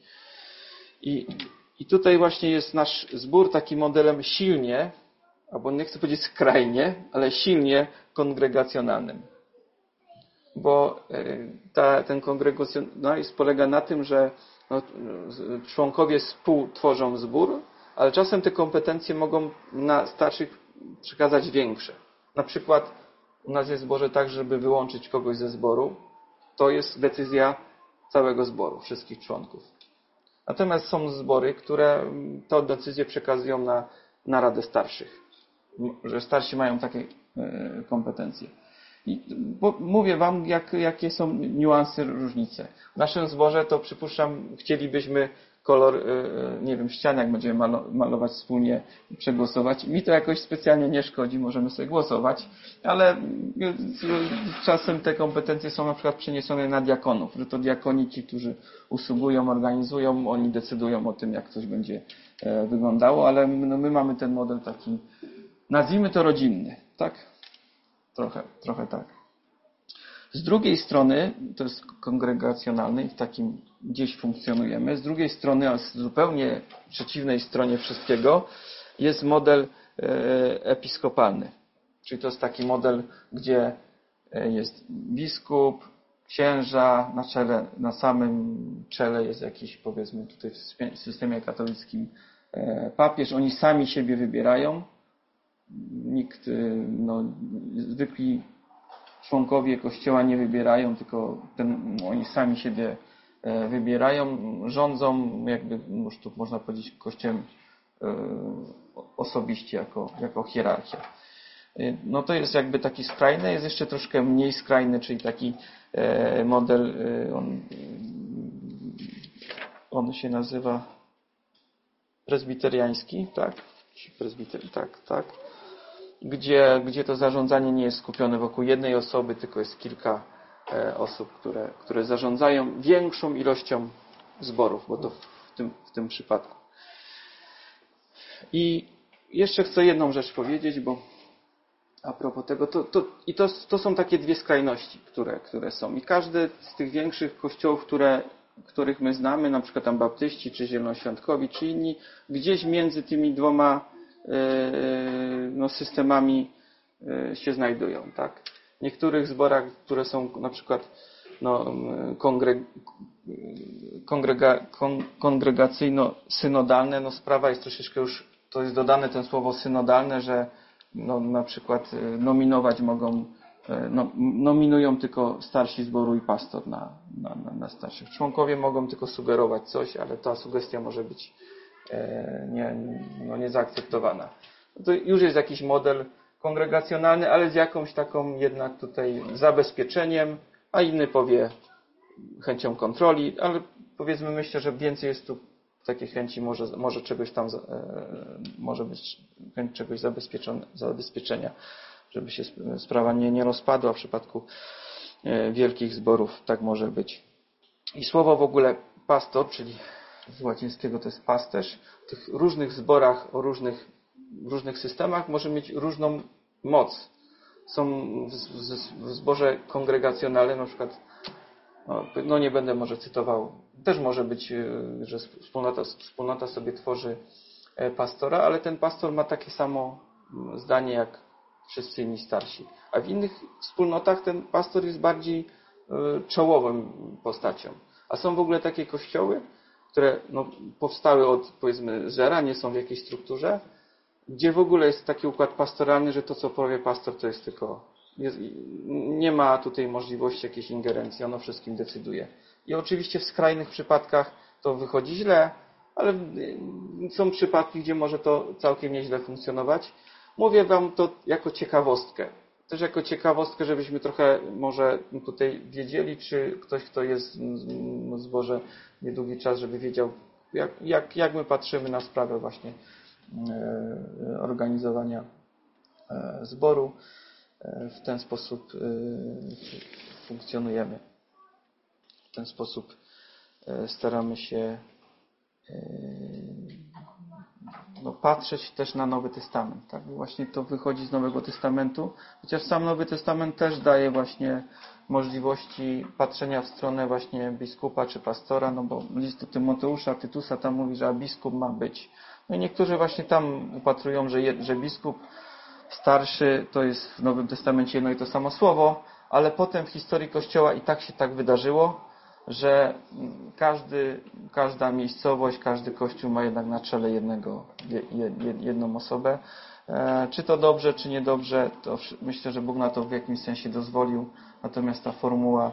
I tutaj właśnie jest nasz zbór takim modelem silnie, albo nie chcę powiedzieć skrajnie, ale silnie kongregacjonalnym. Bo ten kongregacjonalizm polega na tym, że członkowie współtworzą zbór, ale czasem te kompetencje mogą na starszych przekazać większe. Na przykład u nas jest w zborze tak, żeby wyłączyć kogoś ze zboru, to jest decyzja całego zboru, wszystkich członków. Natomiast są zbory, które tę decyzję przekazują na Radę Starszych, że starsi mają takie kompetencje. Bo mówię wam, jakie są niuanse, różnice. W naszym zborze to przypuszczam, chcielibyśmy kolor, ścian, jak będziemy malować wspólnie, przegłosować. Mi to jakoś specjalnie nie szkodzi, możemy sobie głosować, ale czasem te kompetencje są na przykład przeniesione na diakonów, że to diakoni, ci, którzy usługują, organizują, oni decydują o tym, jak coś będzie wyglądało, ale my mamy ten model taki, nazwijmy to rodzinny, tak? Trochę tak. Z drugiej strony, to jest kongregacjonalny i w takim gdzieś funkcjonujemy. Z drugiej strony, a z zupełnie przeciwnej stronie wszystkiego, jest model episkopalny. Czyli to jest taki model, gdzie jest biskup, księża, na samym czele jest jakiś, powiedzmy tutaj w systemie katolickim papież. Oni sami siebie wybierają. Nikt, zwykli członkowie Kościoła nie wybierają, tylko oni sami siebie wybierają, rządzą, jakby już tu można powiedzieć, Kościołem osobiście, jako hierarchia. To jest jakby taki skrajny, jest jeszcze troszkę mniej skrajny, czyli taki model, on się nazywa prezbiteriański, tak? Tak. Gdzie to zarządzanie nie jest skupione wokół jednej osoby, tylko jest kilka osób, które zarządzają większą ilością zborów, bo to w tym przypadku. I jeszcze chcę jedną rzecz powiedzieć, bo A propos tego, to są takie dwie skrajności, które są. I każdy z tych większych kościołów, których my znamy, na przykład tam baptyści, czy zielonoświątkowi, czy inni, gdzieś między tymi dwoma systemami się znajdują. Tak? W niektórych zborach, które są na przykład kongregacyjno-synodalne, sprawa jest troszeczkę już, to jest dodane ten słowo synodalne, że na przykład nominować mogą, nominują tylko starsi zboru i pastor na starszych. Członkowie mogą tylko sugerować coś, ale ta sugestia może być nie zaakceptowana. To już jest jakiś model kongregacjonalny, ale z jakąś taką jednak tutaj zabezpieczeniem, a inny powie chęcią kontroli, ale powiedzmy, myślę, że więcej jest tu takiej chęci, może czegoś tam, może być chęć czegoś zabezpieczenia, żeby się sprawa nie rozpadła. W przypadku wielkich zborów tak może być. I słowo w ogóle pastor, czyli z łacińskiego to jest pasterz, w tych różnych zborach, w różnych systemach może mieć różną moc. Są w zborze kongregacjonalnym, na przykład, nie będę może cytował, też może być, że wspólnota sobie tworzy pastora, ale ten pastor ma takie samo zdanie jak wszyscy inni starsi. A w innych wspólnotach ten pastor jest bardziej czołową postacią. A są w ogóle takie kościoły, które powstały od, powiedzmy, zera, nie są w jakiejś strukturze, gdzie w ogóle jest taki układ pastoralny, że to, co powie pastor, to jest tylko... nie ma tutaj możliwości jakiejś ingerencji, on o wszystkim decyduje. I oczywiście w skrajnych przypadkach to wychodzi źle, ale są przypadki, gdzie może to całkiem nieźle funkcjonować. Mówię wam to jako ciekawostkę. Też jako ciekawostkę, żebyśmy trochę może tutaj wiedzieli, czy ktoś, kto jest w zborze niedługi czas, żeby wiedział, jak my patrzymy na sprawę właśnie organizowania zboru. W ten sposób funkcjonujemy. W ten sposób staramy się patrzeć też na Nowy Testament. Tak? Właśnie to wychodzi z Nowego Testamentu, chociaż sam Nowy Testament też daje właśnie możliwości patrzenia w stronę właśnie biskupa czy pastora, bo list do Tymoteusza, Tytusa tam mówi, że biskup ma być. I niektórzy właśnie tam upatrują, że biskup starszy to jest w Nowym Testamencie jedno i to samo słowo, ale potem w historii Kościoła i tak się tak wydarzyło, że każda miejscowość, każdy kościół ma jednak na czele jedną osobę. Czy to dobrze, czy niedobrze, to myślę, że Bóg na to w jakimś sensie dozwolił. Natomiast ta formuła,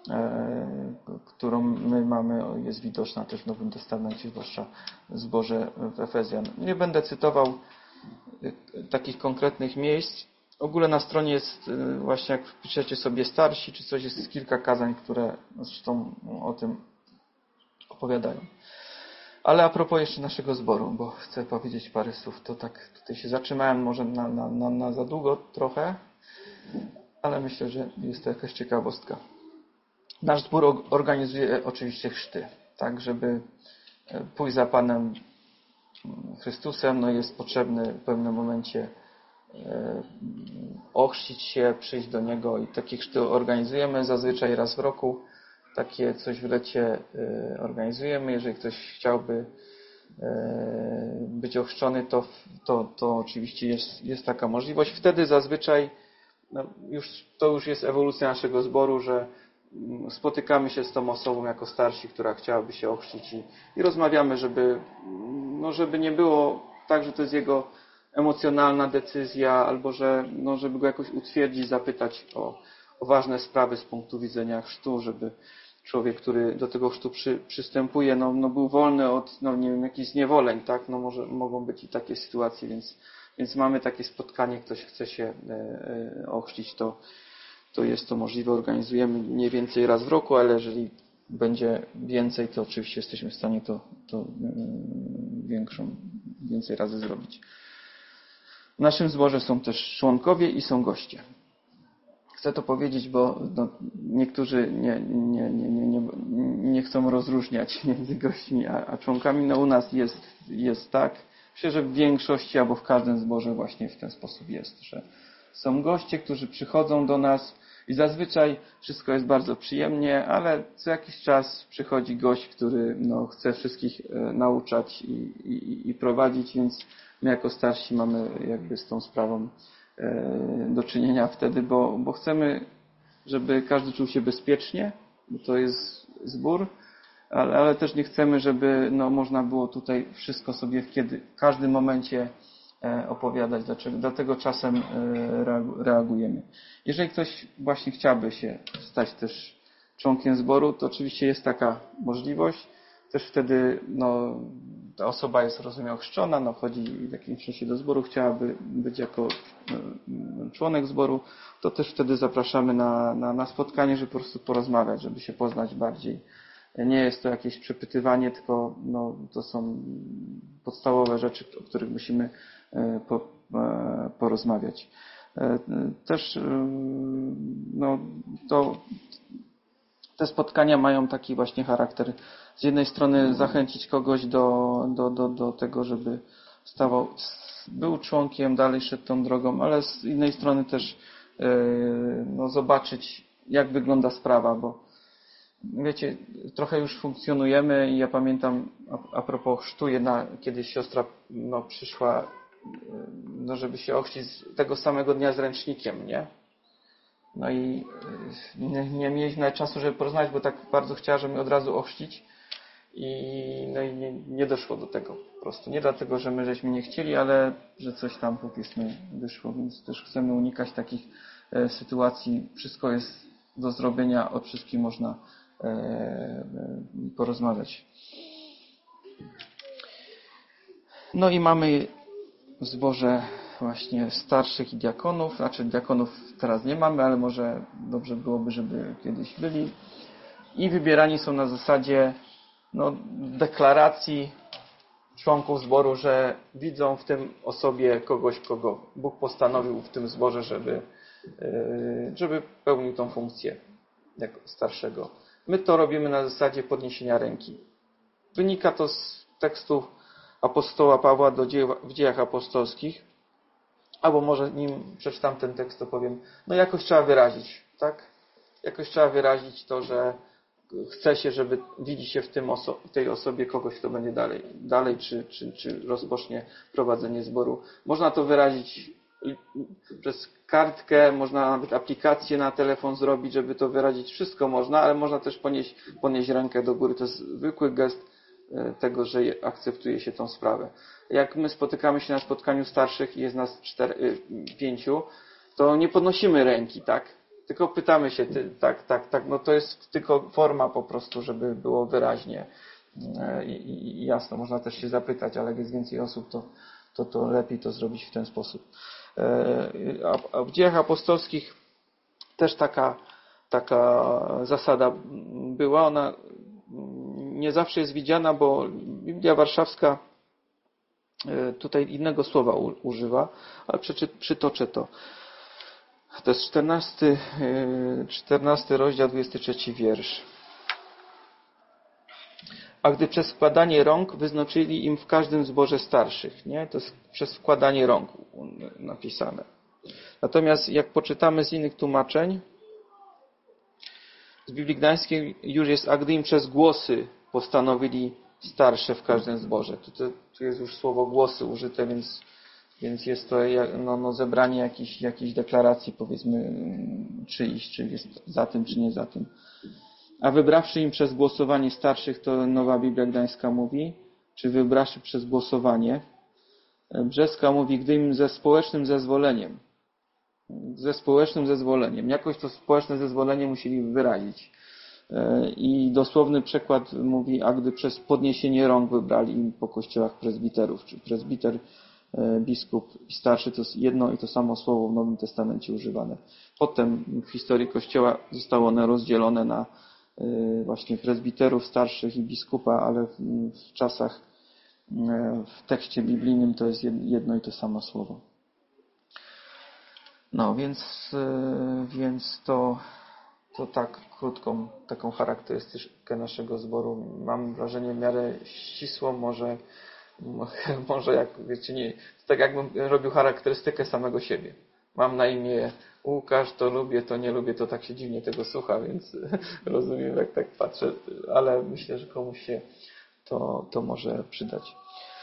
którą my mamy, jest widoczna też w Nowym Testamencie, zwłaszcza w zborze w Efezjan. Nie będę cytował takich konkretnych miejsc. W ogóle na stronie jest właśnie, jak wpiszecie sobie starsi, czy coś, jest kilka kazań, które zresztą o tym opowiadają. Ale a propos jeszcze naszego zboru, bo chcę powiedzieć parę słów, to tak tutaj się zatrzymałem może na za długo trochę, ale myślę, że jest to jakaś ciekawostka. Nasz zbór organizuje oczywiście chrzty, tak, żeby pójść za Panem Chrystusem, jest potrzebny w pewnym momencie ochrzcić się, przyjść do Niego i takie chrzty organizujemy zazwyczaj raz w roku. Takie coś w lecie organizujemy. Jeżeli ktoś chciałby być ochrzczony, to oczywiście jest taka możliwość. Wtedy zazwyczaj to już jest ewolucja naszego zboru, że spotykamy się z tą osobą jako starsi, która chciałaby się ochrzcić i rozmawiamy, żeby nie było tak, że to jest jego emocjonalna decyzja, albo żeby go jakoś utwierdzić, zapytać o ważne sprawy z punktu widzenia chrztu, żeby człowiek, który do tego chrztu przystępuje, był wolny od, jakichś zniewoleń, tak? Mogą być i takie sytuacje, więc mamy takie spotkanie, ktoś chce się ochrzcić, to jest to możliwe, organizujemy mniej więcej raz w roku, ale jeżeli będzie więcej, to oczywiście jesteśmy w stanie to więcej razy zrobić. W naszym zborze są też członkowie i są goście. Chcę to powiedzieć, bo niektórzy nie chcą rozróżniać między gośćmi a członkami. U nas jest tak. Myślę, że w większości albo w każdym zborze właśnie w ten sposób jest, że są goście, którzy przychodzą do nas i zazwyczaj wszystko jest bardzo przyjemnie, ale co jakiś czas przychodzi gość, który chce wszystkich nauczać i prowadzić, więc my jako starsi mamy jakby z tą sprawą do czynienia wtedy, bo chcemy, żeby każdy czuł się bezpiecznie, bo to jest zbór, ale też nie chcemy, żeby można było tutaj wszystko sobie w każdym momencie opowiadać, dlatego czasem reagujemy. Jeżeli ktoś właśnie chciałby się stać też członkiem zboru, to oczywiście jest taka możliwość. Też wtedy ta osoba jest, rozumiem, chrzczona, wchodzi w jakimś czasie do zboru, chciałaby być jako członek zboru, to też wtedy zapraszamy na spotkanie, żeby po prostu porozmawiać, żeby się poznać bardziej. Nie jest to jakieś przepytywanie, tylko to są podstawowe rzeczy, o których musimy porozmawiać. Też te spotkania mają taki właśnie charakter. Z jednej strony zachęcić kogoś do tego, żeby był członkiem, dalej szedł tą drogą, ale z innej strony też zobaczyć, jak wygląda sprawa, bo wiecie, trochę już funkcjonujemy i ja pamiętam a propos chrztu, kiedyś siostra przyszła, żeby się ochrzcić tego samego dnia z ręcznikiem, nie? I nie mieliśmy czasu, żeby porozmawiać, bo tak bardzo chciała, żeby mnie od razu ochrzcić i nie doszło do tego po prostu. Nie dlatego, że my żeśmy nie chcieli, ale że coś tam powiedzmy wyszło, więc też chcemy unikać takich sytuacji. Wszystko jest do zrobienia, o wszystkim można porozmawiać. I mamy w zborze właśnie starszych i diakonów. Znaczy diakonów teraz nie mamy, ale może dobrze byłoby, żeby kiedyś byli. I wybierani są na zasadzie deklaracji członków zboru, że widzą w tym osobie kogoś, kogo Bóg postanowił w tym zborze, żeby pełnił tą funkcję jako starszego. My to robimy na zasadzie podniesienia ręki. Wynika to z tekstów apostoła Pawła w Dziejach Apostolskich, albo może nim przeczytam ten tekst, to powiem, jakoś trzeba wyrazić, tak? Jakoś trzeba wyrazić to, że chce się, żeby widzi się w tej osobie kogoś, kto będzie dalej czy rozpocznie prowadzenie zboru. Można to wyrazić przez kartkę, można nawet aplikację na telefon zrobić, żeby to wyrazić. Wszystko można, ale można też podnieść rękę do góry. To jest zwykły gest tego, że akceptuje się tą sprawę. Jak my spotykamy się na spotkaniu starszych i jest nas 5, to nie podnosimy ręki, tak? Tylko pytamy się, tak. To jest tylko forma po prostu, żeby było wyraźnie i jasno. Można też się zapytać, ale jak jest więcej osób, to lepiej to zrobić w ten sposób. A w Dziejach Apostolskich też taka zasada była. Ona nie zawsze jest widziana, bo Biblia Warszawska tutaj innego słowa używa, ale przytoczę to. To jest 14 rozdział, 23 wiersz. A gdy przez wkładanie rąk wyznaczyli im w każdym zborze starszych. Nie? To jest przez wkładanie rąk napisane. Natomiast jak poczytamy z innych tłumaczeń, z Biblii Gdańskiej już jest, a gdy im przez głosy postanowili starsze w każdym zborze. Tu jest już słowo głosy użyte, więc jest to zebranie jakiejś deklaracji, powiedzmy, czy jest za tym, czy nie za tym. A wybrawszy im przez głosowanie starszych, to Nowa Biblia Gdańska mówi, czy wybrawszy przez głosowanie. Brzeska mówi, gdy im ze społecznym zezwoleniem. Jakoś to społeczne zezwolenie musieli wyrazić. I dosłowny przekład mówi, a gdy przez podniesienie rąk wybrali im po kościołach prezbiterów, czy prezbiter, biskup i starszy, to jest jedno i to samo słowo w Nowym Testamencie używane. Potem w historii Kościoła zostało one rozdzielone na właśnie prezbiterów, starszych i biskupa, ale w czasach, w tekście biblijnym to jest jedno i to samo słowo. Więc to tak krótką taką charakterystykę naszego zboru. Mam wrażenie w miarę ścisłą, może jak wiecie, nie, tak jakbym robił charakterystykę samego siebie. mam na imię Łukasz, to lubię, to nie lubię, to tak się dziwnie tego słucha, więc rozumiem, jak tak patrzę, ale myślę, że komuś się to może przydać.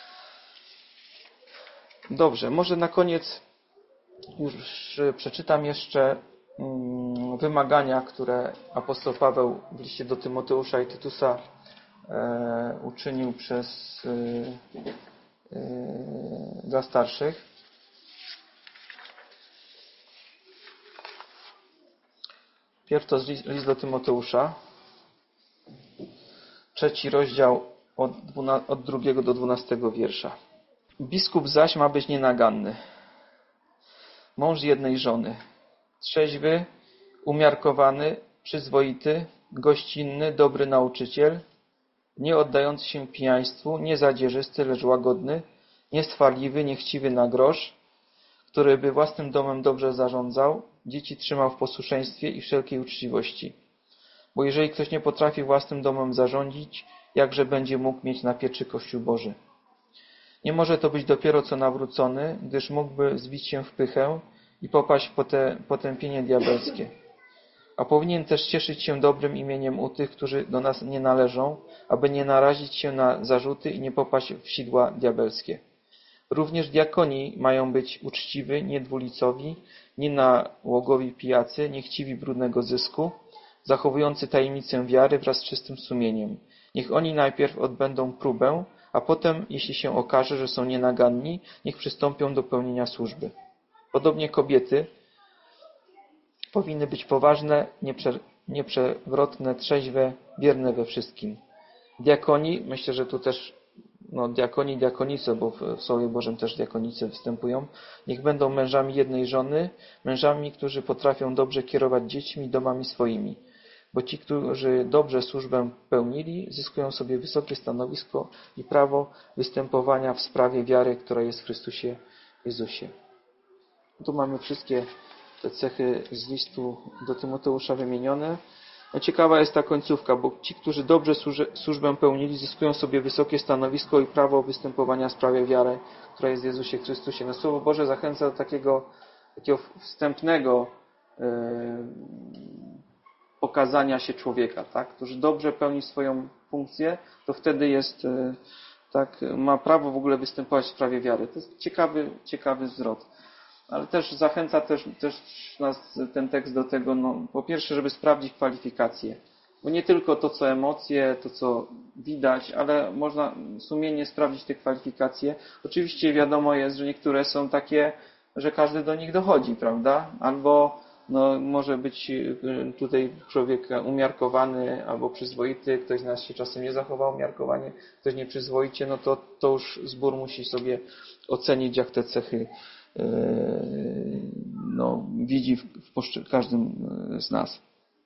Dobrze, może na koniec już przeczytam jeszcze wymagania, które apostoł Paweł w liście do Tymoteusza i Tytusa uczynił dla starszych. Pierw to list do Tymoteusza, 3 rozdział od 2 do 12 wiersza. Biskup zaś ma być nienaganny, mąż jednej żony, trzeźwy, umiarkowany, przyzwoity, gościnny, dobry nauczyciel, nie oddający się pijaństwu, nie zadzierzysty, lecz łagodny, niestwarliwy, niechciwy na grosz, który by własnym domem dobrze zarządzał, dzieci trzymał w posłuszeństwie i wszelkiej uczciwości. Bo jeżeli ktoś nie potrafi własnym domem zarządzić, jakże będzie mógł mieć na pieczy Kościół Boży? Nie może to być dopiero co nawrócony, gdyż mógłby zbić się w pychę i popaść w potępienie diabelskie. A powinien też cieszyć się dobrym imieniem u tych, którzy do nas nie należą, aby nie narazić się na zarzuty i nie popaść w sidła diabelskie. Również diakoni mają być uczciwi, niedwulicowi, nienałogowi pijacy, niechciwi brudnego zysku, zachowujący tajemnicę wiary wraz z czystym sumieniem. Niech oni najpierw odbędą próbę, a potem, jeśli się okaże, że są nienaganni, niech przystąpią do pełnienia służby. Podobnie kobiety powinny być poważne, nieprzewrotne, trzeźwe, wierne we wszystkim. Diakoni, myślę, że tu też diakoni, diakonice, bo w Słowie Bożym też diakonice występują, niech będą mężami jednej żony, mężami, którzy potrafią dobrze kierować dziećmi i domami swoimi. Bo ci, którzy dobrze służbę pełnili, zyskują sobie wysokie stanowisko i prawo występowania w sprawie wiary, która jest w Chrystusie Jezusie. Tu mamy wszystkie te cechy z listu do Tymoteusza wymienione. No ciekawa jest ta końcówka, bo ci, którzy dobrze służbę pełnili, zyskują sobie wysokie stanowisko i prawo występowania w sprawie wiary, która jest w Jezusie Chrystusie. No Słowo Boże zachęca do takiego wstępnego pokazania się człowieka, tak? Który dobrze pełni swoją funkcję, to wtedy jest, ma prawo w ogóle występować w sprawie wiary. To jest ciekawy zwrot. Ale też zachęca też nas ten tekst do tego, po pierwsze, żeby sprawdzić kwalifikacje. Bo nie tylko to, co emocje, to, co widać, ale można sumiennie sprawdzić te kwalifikacje. Oczywiście wiadomo jest, że niektóre są takie, że każdy do nich dochodzi, prawda? Albo może być tutaj człowiek umiarkowany albo przyzwoity, ktoś z nas się czasem nie zachował umiarkowanie, ktoś nieprzyzwoicie, to już zbór musi sobie ocenić, jak te cechy widzi w każdym z nas.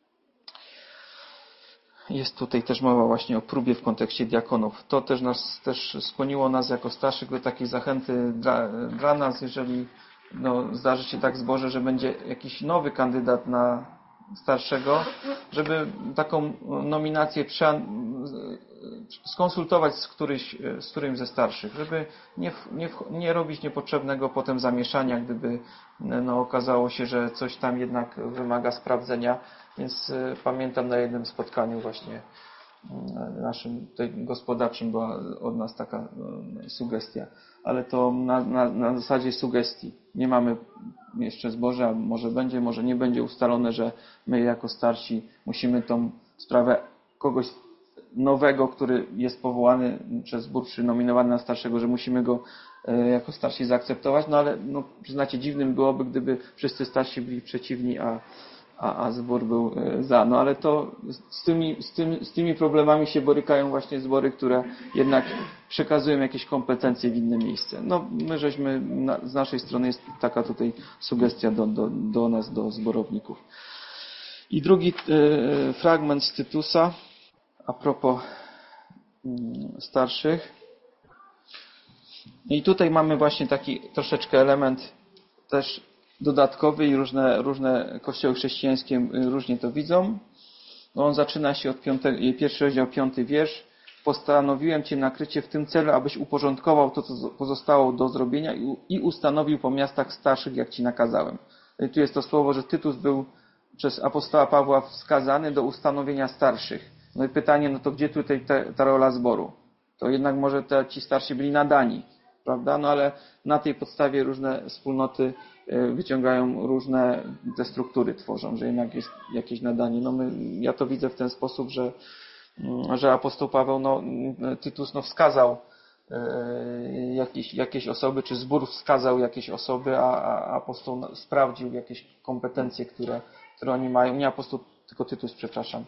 Jest tutaj też mowa właśnie o próbie w kontekście diakonów. To też skłoniło nas jako starszych do takiej zachęty dla nas, jeżeli zdarzy się tak w zborze, że będzie jakiś nowy kandydat na starszego, żeby taką nominację skonsultować z którymś ze starszych, żeby nie robić niepotrzebnego potem zamieszania, gdyby okazało się, że coś tam jednak wymaga sprawdzenia. Więc pamiętam na jednym spotkaniu właśnie naszym gospodarczym była od nas taka sugestia, ale to na zasadzie sugestii. Nie mamy jeszcze zboża, może będzie, może nie będzie ustalone, że my jako starsi musimy tą sprawę kogoś nowego, który jest powołany przez zbór, czy nominowany na starszego, że musimy go jako starsi zaakceptować, ale przyznacie, dziwnym byłoby, gdyby wszyscy starsi byli przeciwni, a zbór był za. Ale to z tymi problemami się borykają właśnie zbory, które jednak przekazują jakieś kompetencje w inne miejsce. My z naszej strony jest taka tutaj sugestia do nas, do zborowników. I drugi fragment z Tytusa, a propos starszych. I tutaj mamy właśnie taki troszeczkę element też dodatkowy i różne kościoły chrześcijańskie różnie to widzą. On zaczyna się od 1 rozdział 5 wiersz. postanowiłem Cię nakrycie w tym celu, abyś uporządkował to, co pozostało do zrobienia i ustanowił po miastach starszych, jak Ci nakazałem. I tu jest to słowo, że Tytus był przez apostoła Pawła wskazany do ustanowienia starszych. No i pytanie, no to gdzie tutaj ta rola zboru? To jednak może ci starsi byli nadani, prawda? No ale na tej podstawie różne wspólnoty wyciągają różne te struktury tworzą, że jednak jest jakieś nadanie. No ja to widzę w ten sposób, że apostoł Paweł, Tytus wskazał jakieś osoby, czy zbór wskazał jakieś osoby, a apostoł sprawdził jakieś kompetencje, które oni mają. Nie apostoł, tylko Tytus, przepraszam.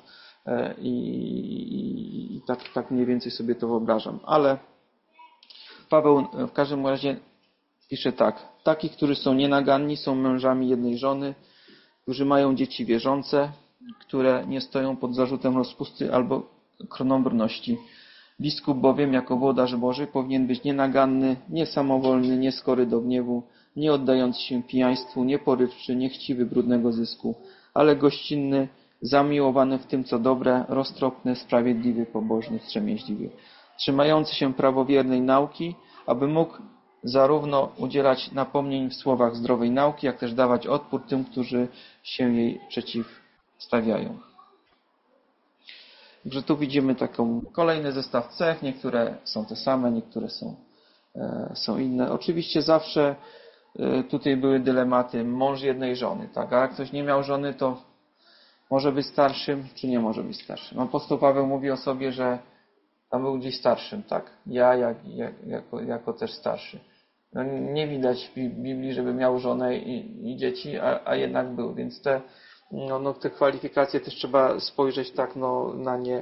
I tak mniej więcej sobie to wyobrażam. Ale Paweł w każdym razie pisze tak. Takich, którzy są nienaganni, są mężami jednej żony, którzy mają dzieci wierzące, które nie stoją pod zarzutem rozpusty albo krnąbrności. Biskup bowiem, jako włodarz Boży, powinien być nienaganny, niesamowolny, nieskory do gniewu, nie oddający się pijaństwu, nieporywczy, niechciwy brudnego zysku, ale gościnny, zamiłowany w tym, co dobre, roztropny, sprawiedliwy, pobożny, wstrzemięźliwy, trzymający się prawowiernej nauki, aby mógł zarówno udzielać napomnień w słowach zdrowej nauki, jak też dawać odpór tym, którzy się jej przeciwstawiają. Także tu widzimy taką kolejny zestaw cech. Niektóre są te same, niektóre są inne. Oczywiście zawsze tutaj były dylematy mąż jednej żony, tak? A jak ktoś nie miał żony, to może być starszym, czy nie może być starszym. Apostoł Paweł mówi o sobie, że tam był gdzieś starszym, tak? Ja jako też starszy. No, nie widać w Biblii, żeby miał żonę i dzieci, a jednak był. Więc te kwalifikacje też trzeba spojrzeć tak na nie.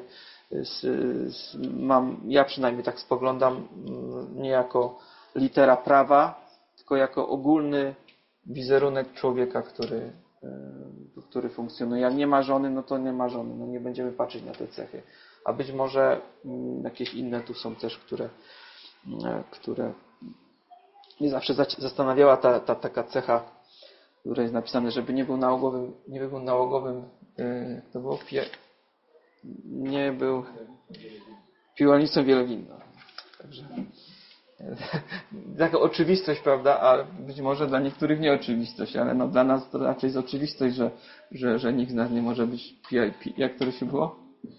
Ja przynajmniej tak spoglądam, nie jako litera prawa, tylko jako ogólny wizerunek człowieka, który funkcjonuje. Jak nie ma żony, no to nie ma żony. No nie będziemy patrzeć na te cechy. A być może jakieś inne tu są też, które mnie zawsze zastanawiała ta taka cecha, która jest napisane, żeby nie był nałogowym, to było nie był piłalnicą wielowinną. Także taka oczywistość, prawda, a być może dla niektórych nie oczywistość, ale dla nas to raczej jest oczywistość, że nikt z nas nie może być jak to się było?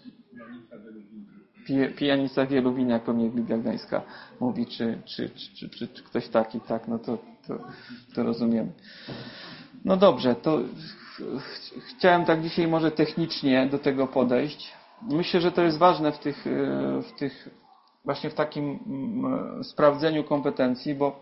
Pijanica wielu win, jak pewnie Biblia Gdańska mówi, czy ktoś taki, tak, no to rozumiemy. No dobrze, to chciałem tak dzisiaj może technicznie do tego podejść. Myślę, że to jest ważne właśnie w takim sprawdzeniu kompetencji, bo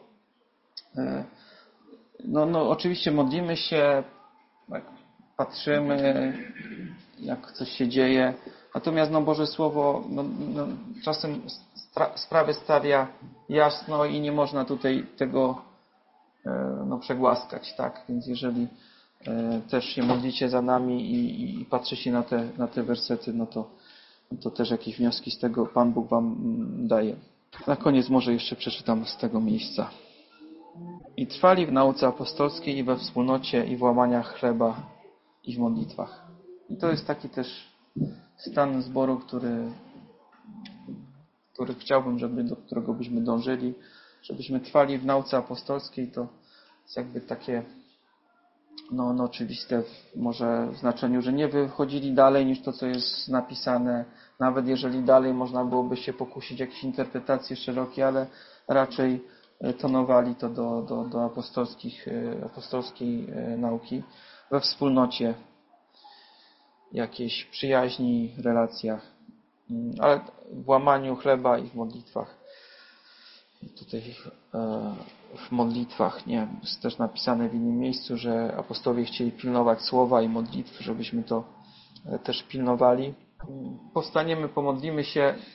oczywiście modlimy się, patrzymy, jak coś się dzieje, natomiast Boże Słowo czasem sprawy stawia jasno i nie można tutaj tego przegłaskać, tak? Więc jeżeli też się modlicie za nami i patrzycie na te wersety, to też jakieś wnioski z tego Pan Bóg wam daje. Na koniec może jeszcze przeczytam z tego miejsca. I trwali w nauce apostolskiej i we wspólnocie i w łamaniach chleba i w modlitwach. I to jest taki też stan zboru, który chciałbym, do którego byśmy dążyli, żebyśmy trwali w nauce apostolskiej. To jest jakby takie oczywiste może w znaczeniu, że nie wychodzili dalej niż to, co jest napisane. Nawet jeżeli dalej można byłoby się pokusić jakieś interpretacje szerokie, ale raczej tonowali to do apostolskiej nauki. We wspólnocie, jakiejś przyjaźni, relacjach, ale w łamaniu chleba i w modlitwach. Tutaj w modlitwach, jest też napisane w innym miejscu, że apostołowie chcieli pilnować słowa i modlitw, żebyśmy to też pilnowali. Powstaniemy, pomodlimy się.